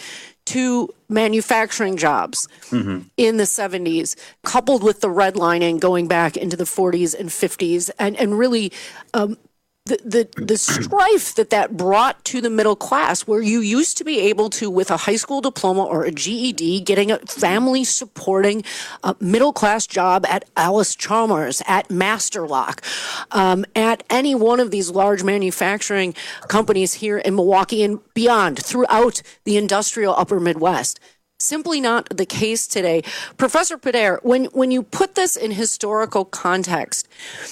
to manufacturing jobs mm-hmm. in the seventies, coupled with the redlining going back into the forties and fifties, and and really um, The, the the strife that that brought to the middle class, where you used to be able to, with a high school diploma or a G E D, getting a family supporting uh, middle class job at Alice Chalmers, at Masterlock, um, at any one of these large manufacturing companies here in Milwaukee and beyond, throughout the industrial upper Midwest. Simply not the case today. Professor Padair, when when you put this in historical context,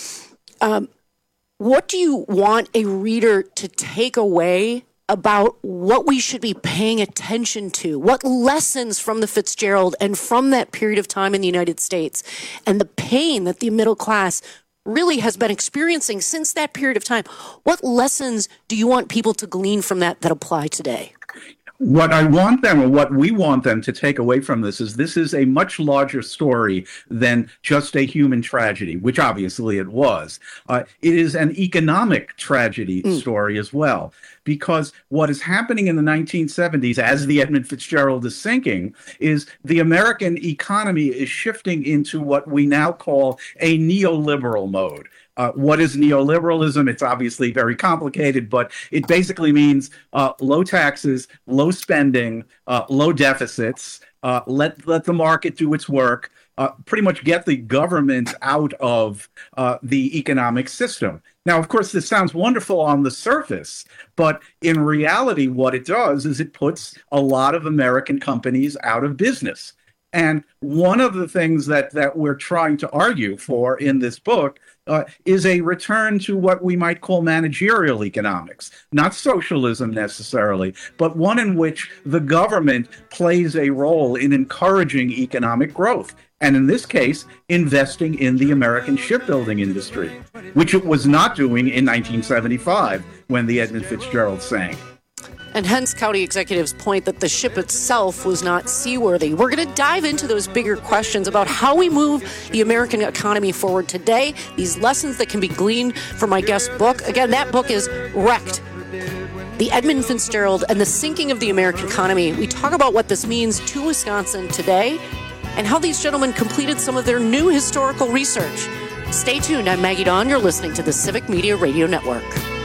um, what do you want a reader to take away about what we should be paying attention to? What lessons from the Fitzgerald and from that period of time in the United States and the pain that the middle class really has been experiencing since that period of time? What lessons do you want people to glean from that that apply today? What I want them, or what we want them to take away from this, is this is a much larger story than just a human tragedy, which obviously it was. Uh, it is an economic tragedy mm. story as well, because what is happening in the nineteen seventies, as the Edmund Fitzgerald is sinking, is the American economy is shifting into what we now call a neoliberal mode. Uh, what is neoliberalism? It's obviously very complicated, but it basically means uh, low taxes, low spending, uh, low deficits, uh, let let the market do its work, uh, pretty much get the government out of uh, the economic system. Now, of course, this sounds wonderful on the surface, but in reality, what it does is it puts a lot of American companies out of business. And one of the things that, that we're trying to argue for in this book uh, is a return to what we might call managerial economics, not socialism necessarily, but one in which the government plays a role in encouraging economic growth. And in this case, investing in the American shipbuilding industry, which it was not doing in nineteen seventy-five when the Edmund Fitzgerald sank. And hence county executives' point that the ship itself was not seaworthy. We're going to dive into those bigger questions about how we move the American economy forward today, these lessons that can be gleaned from my guest's book. Again, that book is Wrecked, The Edmund Fitzgerald and the Sinking of the American Economy. We talk about what this means to Wisconsin today and how these gentlemen completed some of their new historical research. Stay tuned. I'm Maggie Dawn. You're listening to the Civic Media Radio Network.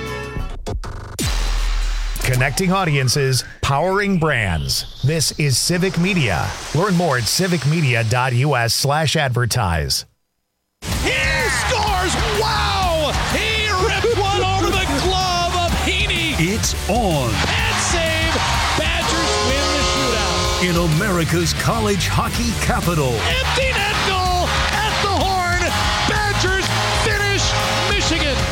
Connecting audiences, powering brands. This is Civic Media. Learn more at civicmedia.us slash advertise. He scores! Wow! He ripped one over the glove of Heaney. It's on. And save. Badgers win the shootout. In America's college hockey capital. Empty net goal at the horn. Badgers finish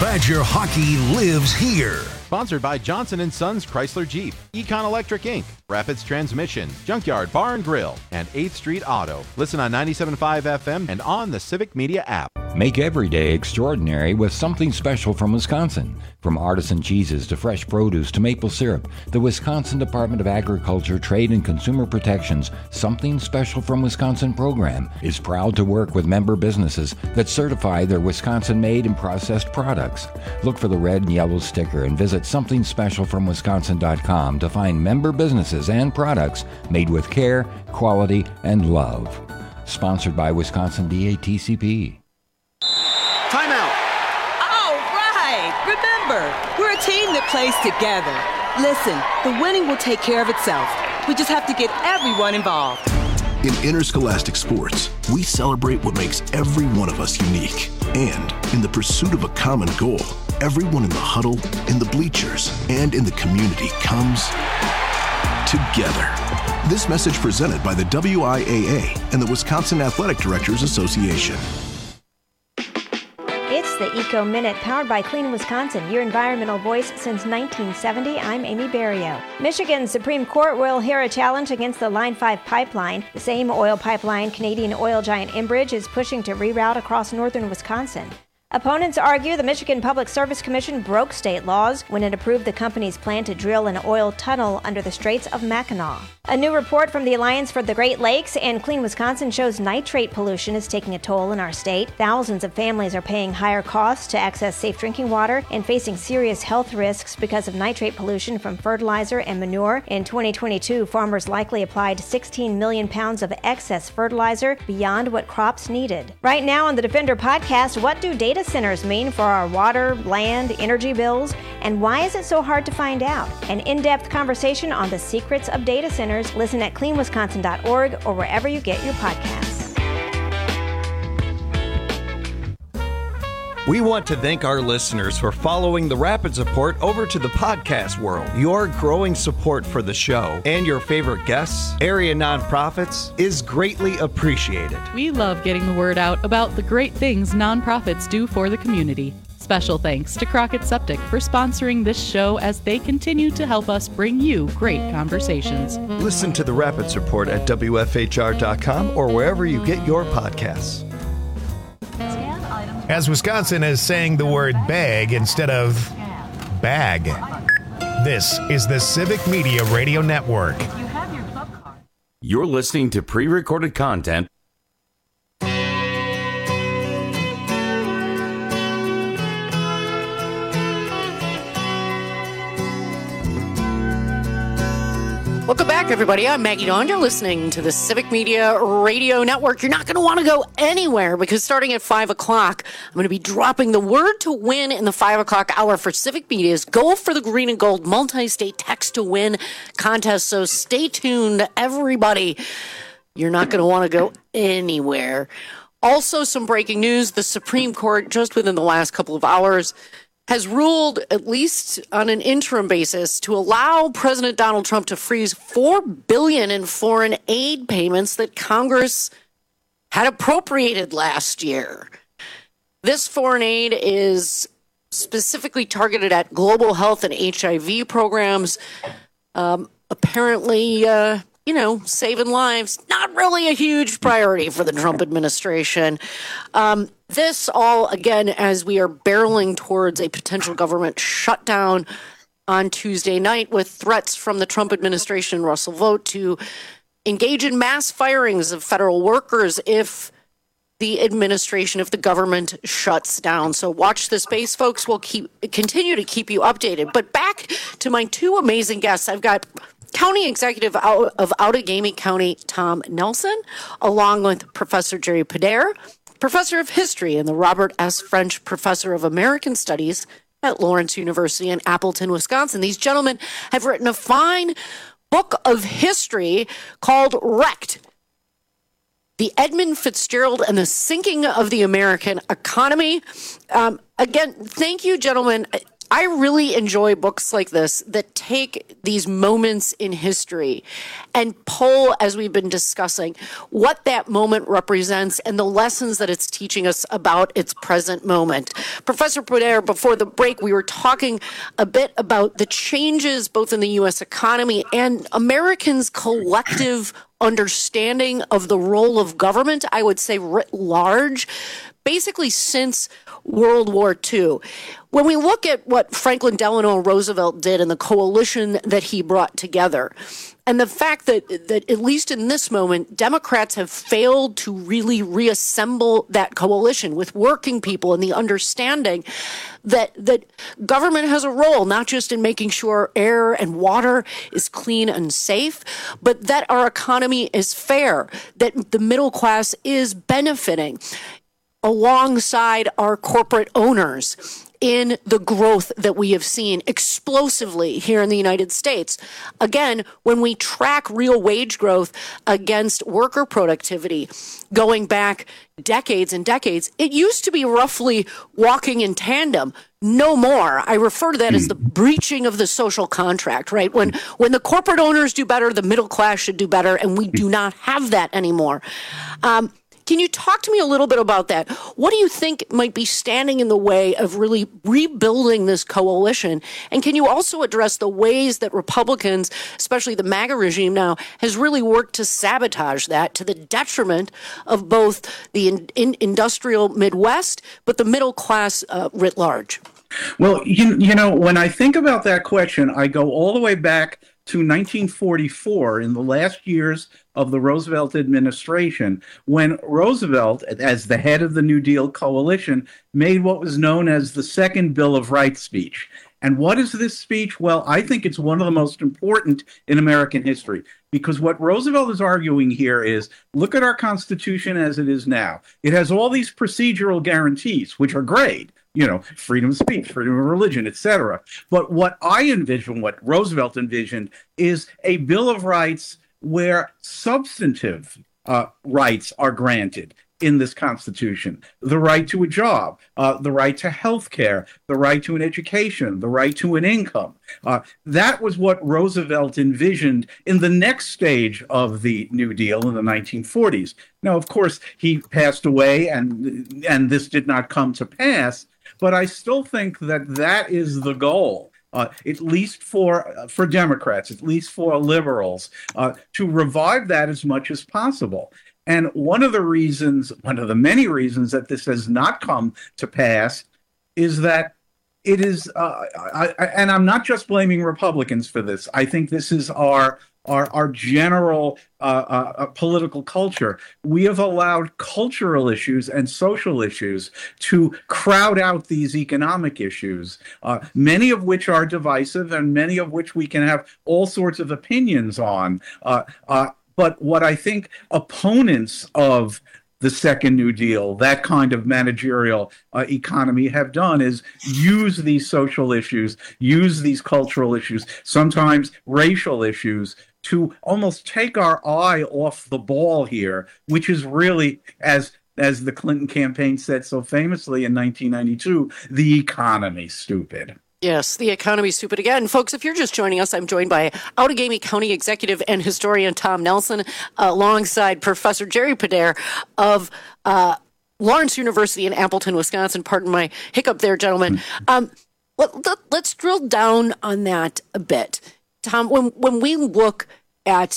Badger hockey lives here. Sponsored by Johnson and Sons Chrysler Jeep, Econ Electric Incorporated, Rapids Transmission, Junkyard Bar and Grill, and eighth Street Auto. Listen on ninety-seven point five F M and on the Civic Media app. Make every day extraordinary with something special from Wisconsin. From artisan cheeses to fresh produce to maple syrup, the Wisconsin Department of Agriculture, Trade and Consumer Protection's Something Special from Wisconsin program is proud to work with member businesses that certify their Wisconsin-made and processed products. Look for the red and yellow sticker and visit something special from wisconsin dot com to find member businesses and products made with care, quality, and love. Sponsored by Wisconsin D A T C P. Timeout. All right. Remember, we're a team that plays together. Listen, the winning will take care of itself. We just have to get everyone involved. In interscholastic sports, we celebrate what makes every one of us unique. And in the pursuit of a common goal, everyone in the huddle, in the bleachers, and in the community comes together. This message presented by the W I A A and the Wisconsin Athletic Directors Association. It's the Eco Minute, powered by Clean Wisconsin, your environmental voice since nineteen seventy. I'm Amy Barrio. Michigan's Supreme Court will hear a challenge against the Line five pipeline. The same oil pipeline Canadian oil giant Enbridge is pushing to reroute across northern Wisconsin. Opponents argue the Michigan Public Service Commission broke state laws when it approved the company's plan to drill an oil tunnel under the Straits of Mackinac. A new report from the Alliance for the Great Lakes and Clean Wisconsin shows nitrate pollution is taking a toll in our state. Thousands of families are paying higher costs to access safe drinking water and facing serious health risks because of nitrate pollution from fertilizer and manure. In twenty twenty-two, farmers likely applied sixteen million pounds of excess fertilizer beyond what crops needed. Right now on the Defender podcast, what do data centers mean for our water, land, energy bills, and why is it so hard to find out? An in-depth conversation on the secrets of data centers. Listen at clean wisconsin dot org or wherever you get your podcasts. We want to thank our listeners for following the Rapids Report over to the podcast world. Your growing support for the show and your favorite guests, area nonprofits, is greatly appreciated. We love getting the word out about the great things nonprofits do for the community. Special thanks to Crockett Septic for sponsoring this show as they continue to help us bring you great conversations. Listen to the Rapids Report at W F H R dot com or wherever you get your podcasts. As Wisconsin is saying the word bag instead of bag. This is the Civic Media Radio Network. You're listening to pre-recorded content. Welcome back, everybody. I'm Maggie Dawn. You're listening to the Civic Media Radio Network. You're not going to want to go anywhere because starting at five o'clock, I'm going to be dropping the word to win in the five o'clock hour for Civic Media's Go for the Green and Gold multi-state text to win contest. So stay tuned, everybody. You're not going to want to go anywhere. Also, some breaking news. The Supreme Court, just within the last couple of hours, has ruled, at least on an interim basis, to allow President Donald Trump to freeze four billion dollars in foreign aid payments that Congress had appropriated last year. This foreign aid is specifically targeted at global health and H I V programs. Um, apparently, uh, you know, saving lives, not really a huge priority for the Trump administration. Um, this all, again, as we are barreling towards a potential government shutdown on Tuesday night with threats from the Trump administration, Russell Vought, to engage in mass firings of federal workers if the administration, if the government shuts down. So watch the space, folks. We'll keep continue to keep you updated. But back to my two amazing guests. I've got County Executive of Outagamie County, Tom Nelson, along with Professor Jerry Podair, Professor of History and the Robert S. French Professor of American Studies at Lawrence University in Appleton, Wisconsin. These gentlemen have written a fine book of history called Wrecked: The Edmund Fitzgerald and the Sinking of the American Economy. Um, again, thank you, gentlemen. I really enjoy books like this that take these moments in history and pull, as we've been discussing, what that moment represents and the lessons that it's teaching us about its present moment. Professor Poder, before the break, we were talking a bit about the changes both in the U S economy and Americans' collective understanding of the role of government, I would say writ large, basically since World War Two. When we look at what Franklin Delano Roosevelt did and the coalition that he brought together, and the fact that, that at least in this moment, Democrats have failed to really reassemble that coalition with working people and the understanding that that government has a role, not just in making sure air and water is clean and safe, but that our economy is fair, that the middle class is benefiting alongside our corporate owners in the growth that we have seen explosively here in the United States. Again, when we track real wage growth against worker productivity going back decades and decades, it used to be roughly walking in tandem. No more. I refer to that as the breaching of the social contract, right? When when the corporate owners do better, the middle class should do better, and we do not have that anymore. Um, Can you talk to me a little bit about that? What do you think might be standing in the way of really rebuilding this coalition? And can you also address the ways that Republicans, especially the MAGA regime now, has really worked to sabotage that to the detriment of both the in, in industrial Midwest, but the middle class uh, writ large? Well, you, you know, when I think about that question, I go all the way back to nineteen forty-four, in the last years of the Roosevelt administration, when Roosevelt, as the head of the New Deal coalition, made what was known as the Second Bill of Rights speech. And what is this speech? Well, I think it's one of the most important in American history, because what Roosevelt is arguing here is, look at our Constitution as it is now. It has all these procedural guarantees, which are great. You know, freedom of speech, freedom of religion, et cetera. But what I envision, what Roosevelt envisioned, is a Bill of Rights where substantive uh, rights are granted in this Constitution. The right to a job, uh, the right to health care, the right to an education, the right to an income. Uh, that was what Roosevelt envisioned in the next stage of the New Deal in the nineteen forties. Now, of course, he passed away, and and this did not come to pass. But I still think that that is the goal, uh, at least for uh, for Democrats, at least for liberals, uh, to revive that as much as possible. And one of the reasons, one of the many reasons that this has not come to pass is that it is, uh, I, I, and I'm not just blaming Republicans for this. I think this is our Our, our general uh, uh, political culture. We have allowed cultural issues and social issues to crowd out these economic issues, uh, many of which are divisive and many of which we can have all sorts of opinions on. Uh, uh, but what I think opponents of the Second New Deal, that kind of managerial uh, economy, have done is use these social issues, use these cultural issues, sometimes racial issues, to almost take our eye off the ball here, which is really, as as the Clinton campaign said so famously in nineteen ninety-two, the economy, stupid. Yes, the economy is stupid again. Folks, if you're just joining us, I'm joined by Outagamie County Executive and Historian Tom Nelson, uh, alongside Professor Jerry Poder of uh, Lawrence University in Appleton, Wisconsin. Pardon my hiccup there, gentlemen. Um, let, let, let's drill down on that a bit. Tom, when, when we look at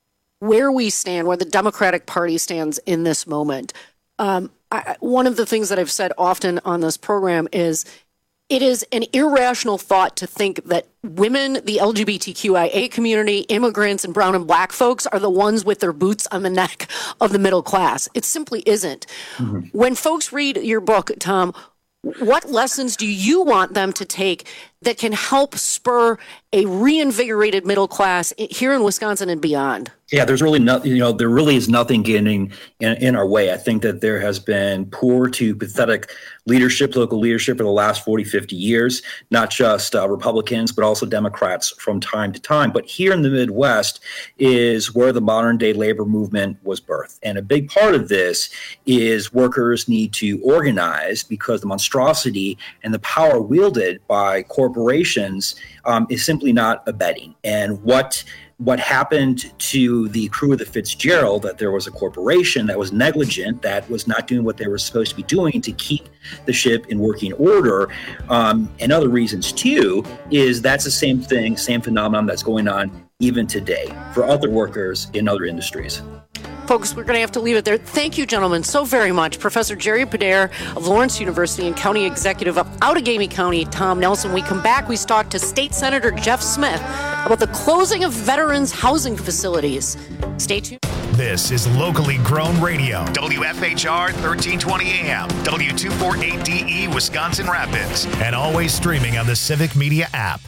where we stand, where the Democratic Party stands in this moment, um, I, one of the things that I've said often on this program is it is an irrational thought to think that women, the L G B T Q I A community, immigrants, and brown and black folks are the ones with their boots on the neck of the middle class. It simply isn't. Mm-hmm. When folks read your book, Tom, what lessons do you want them to take that can help spur a reinvigorated middle class here in Wisconsin and beyond? Yeah, there's really no, you know, there really is nothing getting in, in our way. I think that there has been poor to pathetic leadership, local leadership for the last forty, fifty years, not just uh, Republicans, but also Democrats from time to time. But here in the Midwest is where the modern day labor movement was birthed. And a big part of this is workers need to organize because the monstrosity and the power wielded by corporations um, is simply not abetting. And what What happened to the crew of the Fitzgerald, that there was a corporation that was negligent, that was not doing what they were supposed to be doing to keep the ship in working order, um, and other reasons too, is that's the same thing, same phenomenon that's going on even today for other workers in other industries. Folks, we're going to have to leave it there. Thank you, gentlemen, so very much. Professor Jerry Podair of Lawrence University and County Executive of Outagamie County, Tom Nelson. We come back, we talk to State Senator Jeff Smith about the closing of veterans' housing facilities. Stay tuned. This is locally grown radio. W F H R thirteen twenty A M, W two forty-eight D E, Wisconsin Rapids, and always streaming on the Civic Media app.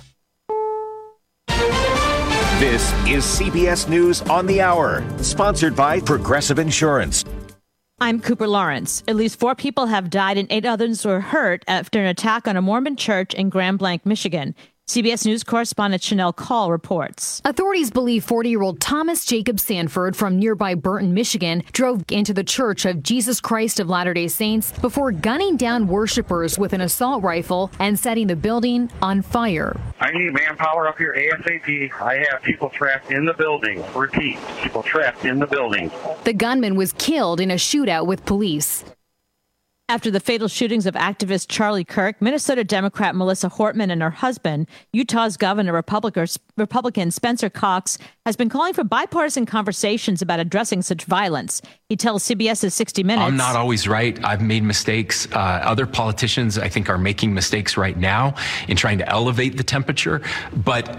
This is C B S News on the Hour, sponsored by Progressive Insurance. I'm Cooper Lawrence. At least four people have died and eight others were hurt after an attack on a Mormon church in Grand Blanc, Michigan. C B S News correspondent Chanel Call reports. Authorities believe forty-year-old Thomas Jacob Sanford from nearby Burton, Michigan, drove into the Church of Jesus Christ of Latter-day Saints before gunning down worshipers with an assault rifle and setting the building on fire. I need manpower up here ASAP. I have people trapped in the building. Repeat, people trapped in the building. The gunman was killed in a shootout with police. After the fatal shootings of activist Charlie Kirk, Minnesota Democrat Melissa Hortman and her husband, Utah's Governor Republican Spencer Cox, has been calling for bipartisan conversations about addressing such violence. He tells CBS's sixty minutes. I'm not always right. I've made mistakes. Uh, other politicians, I think, are making mistakes right now in trying to elevate the temperature. But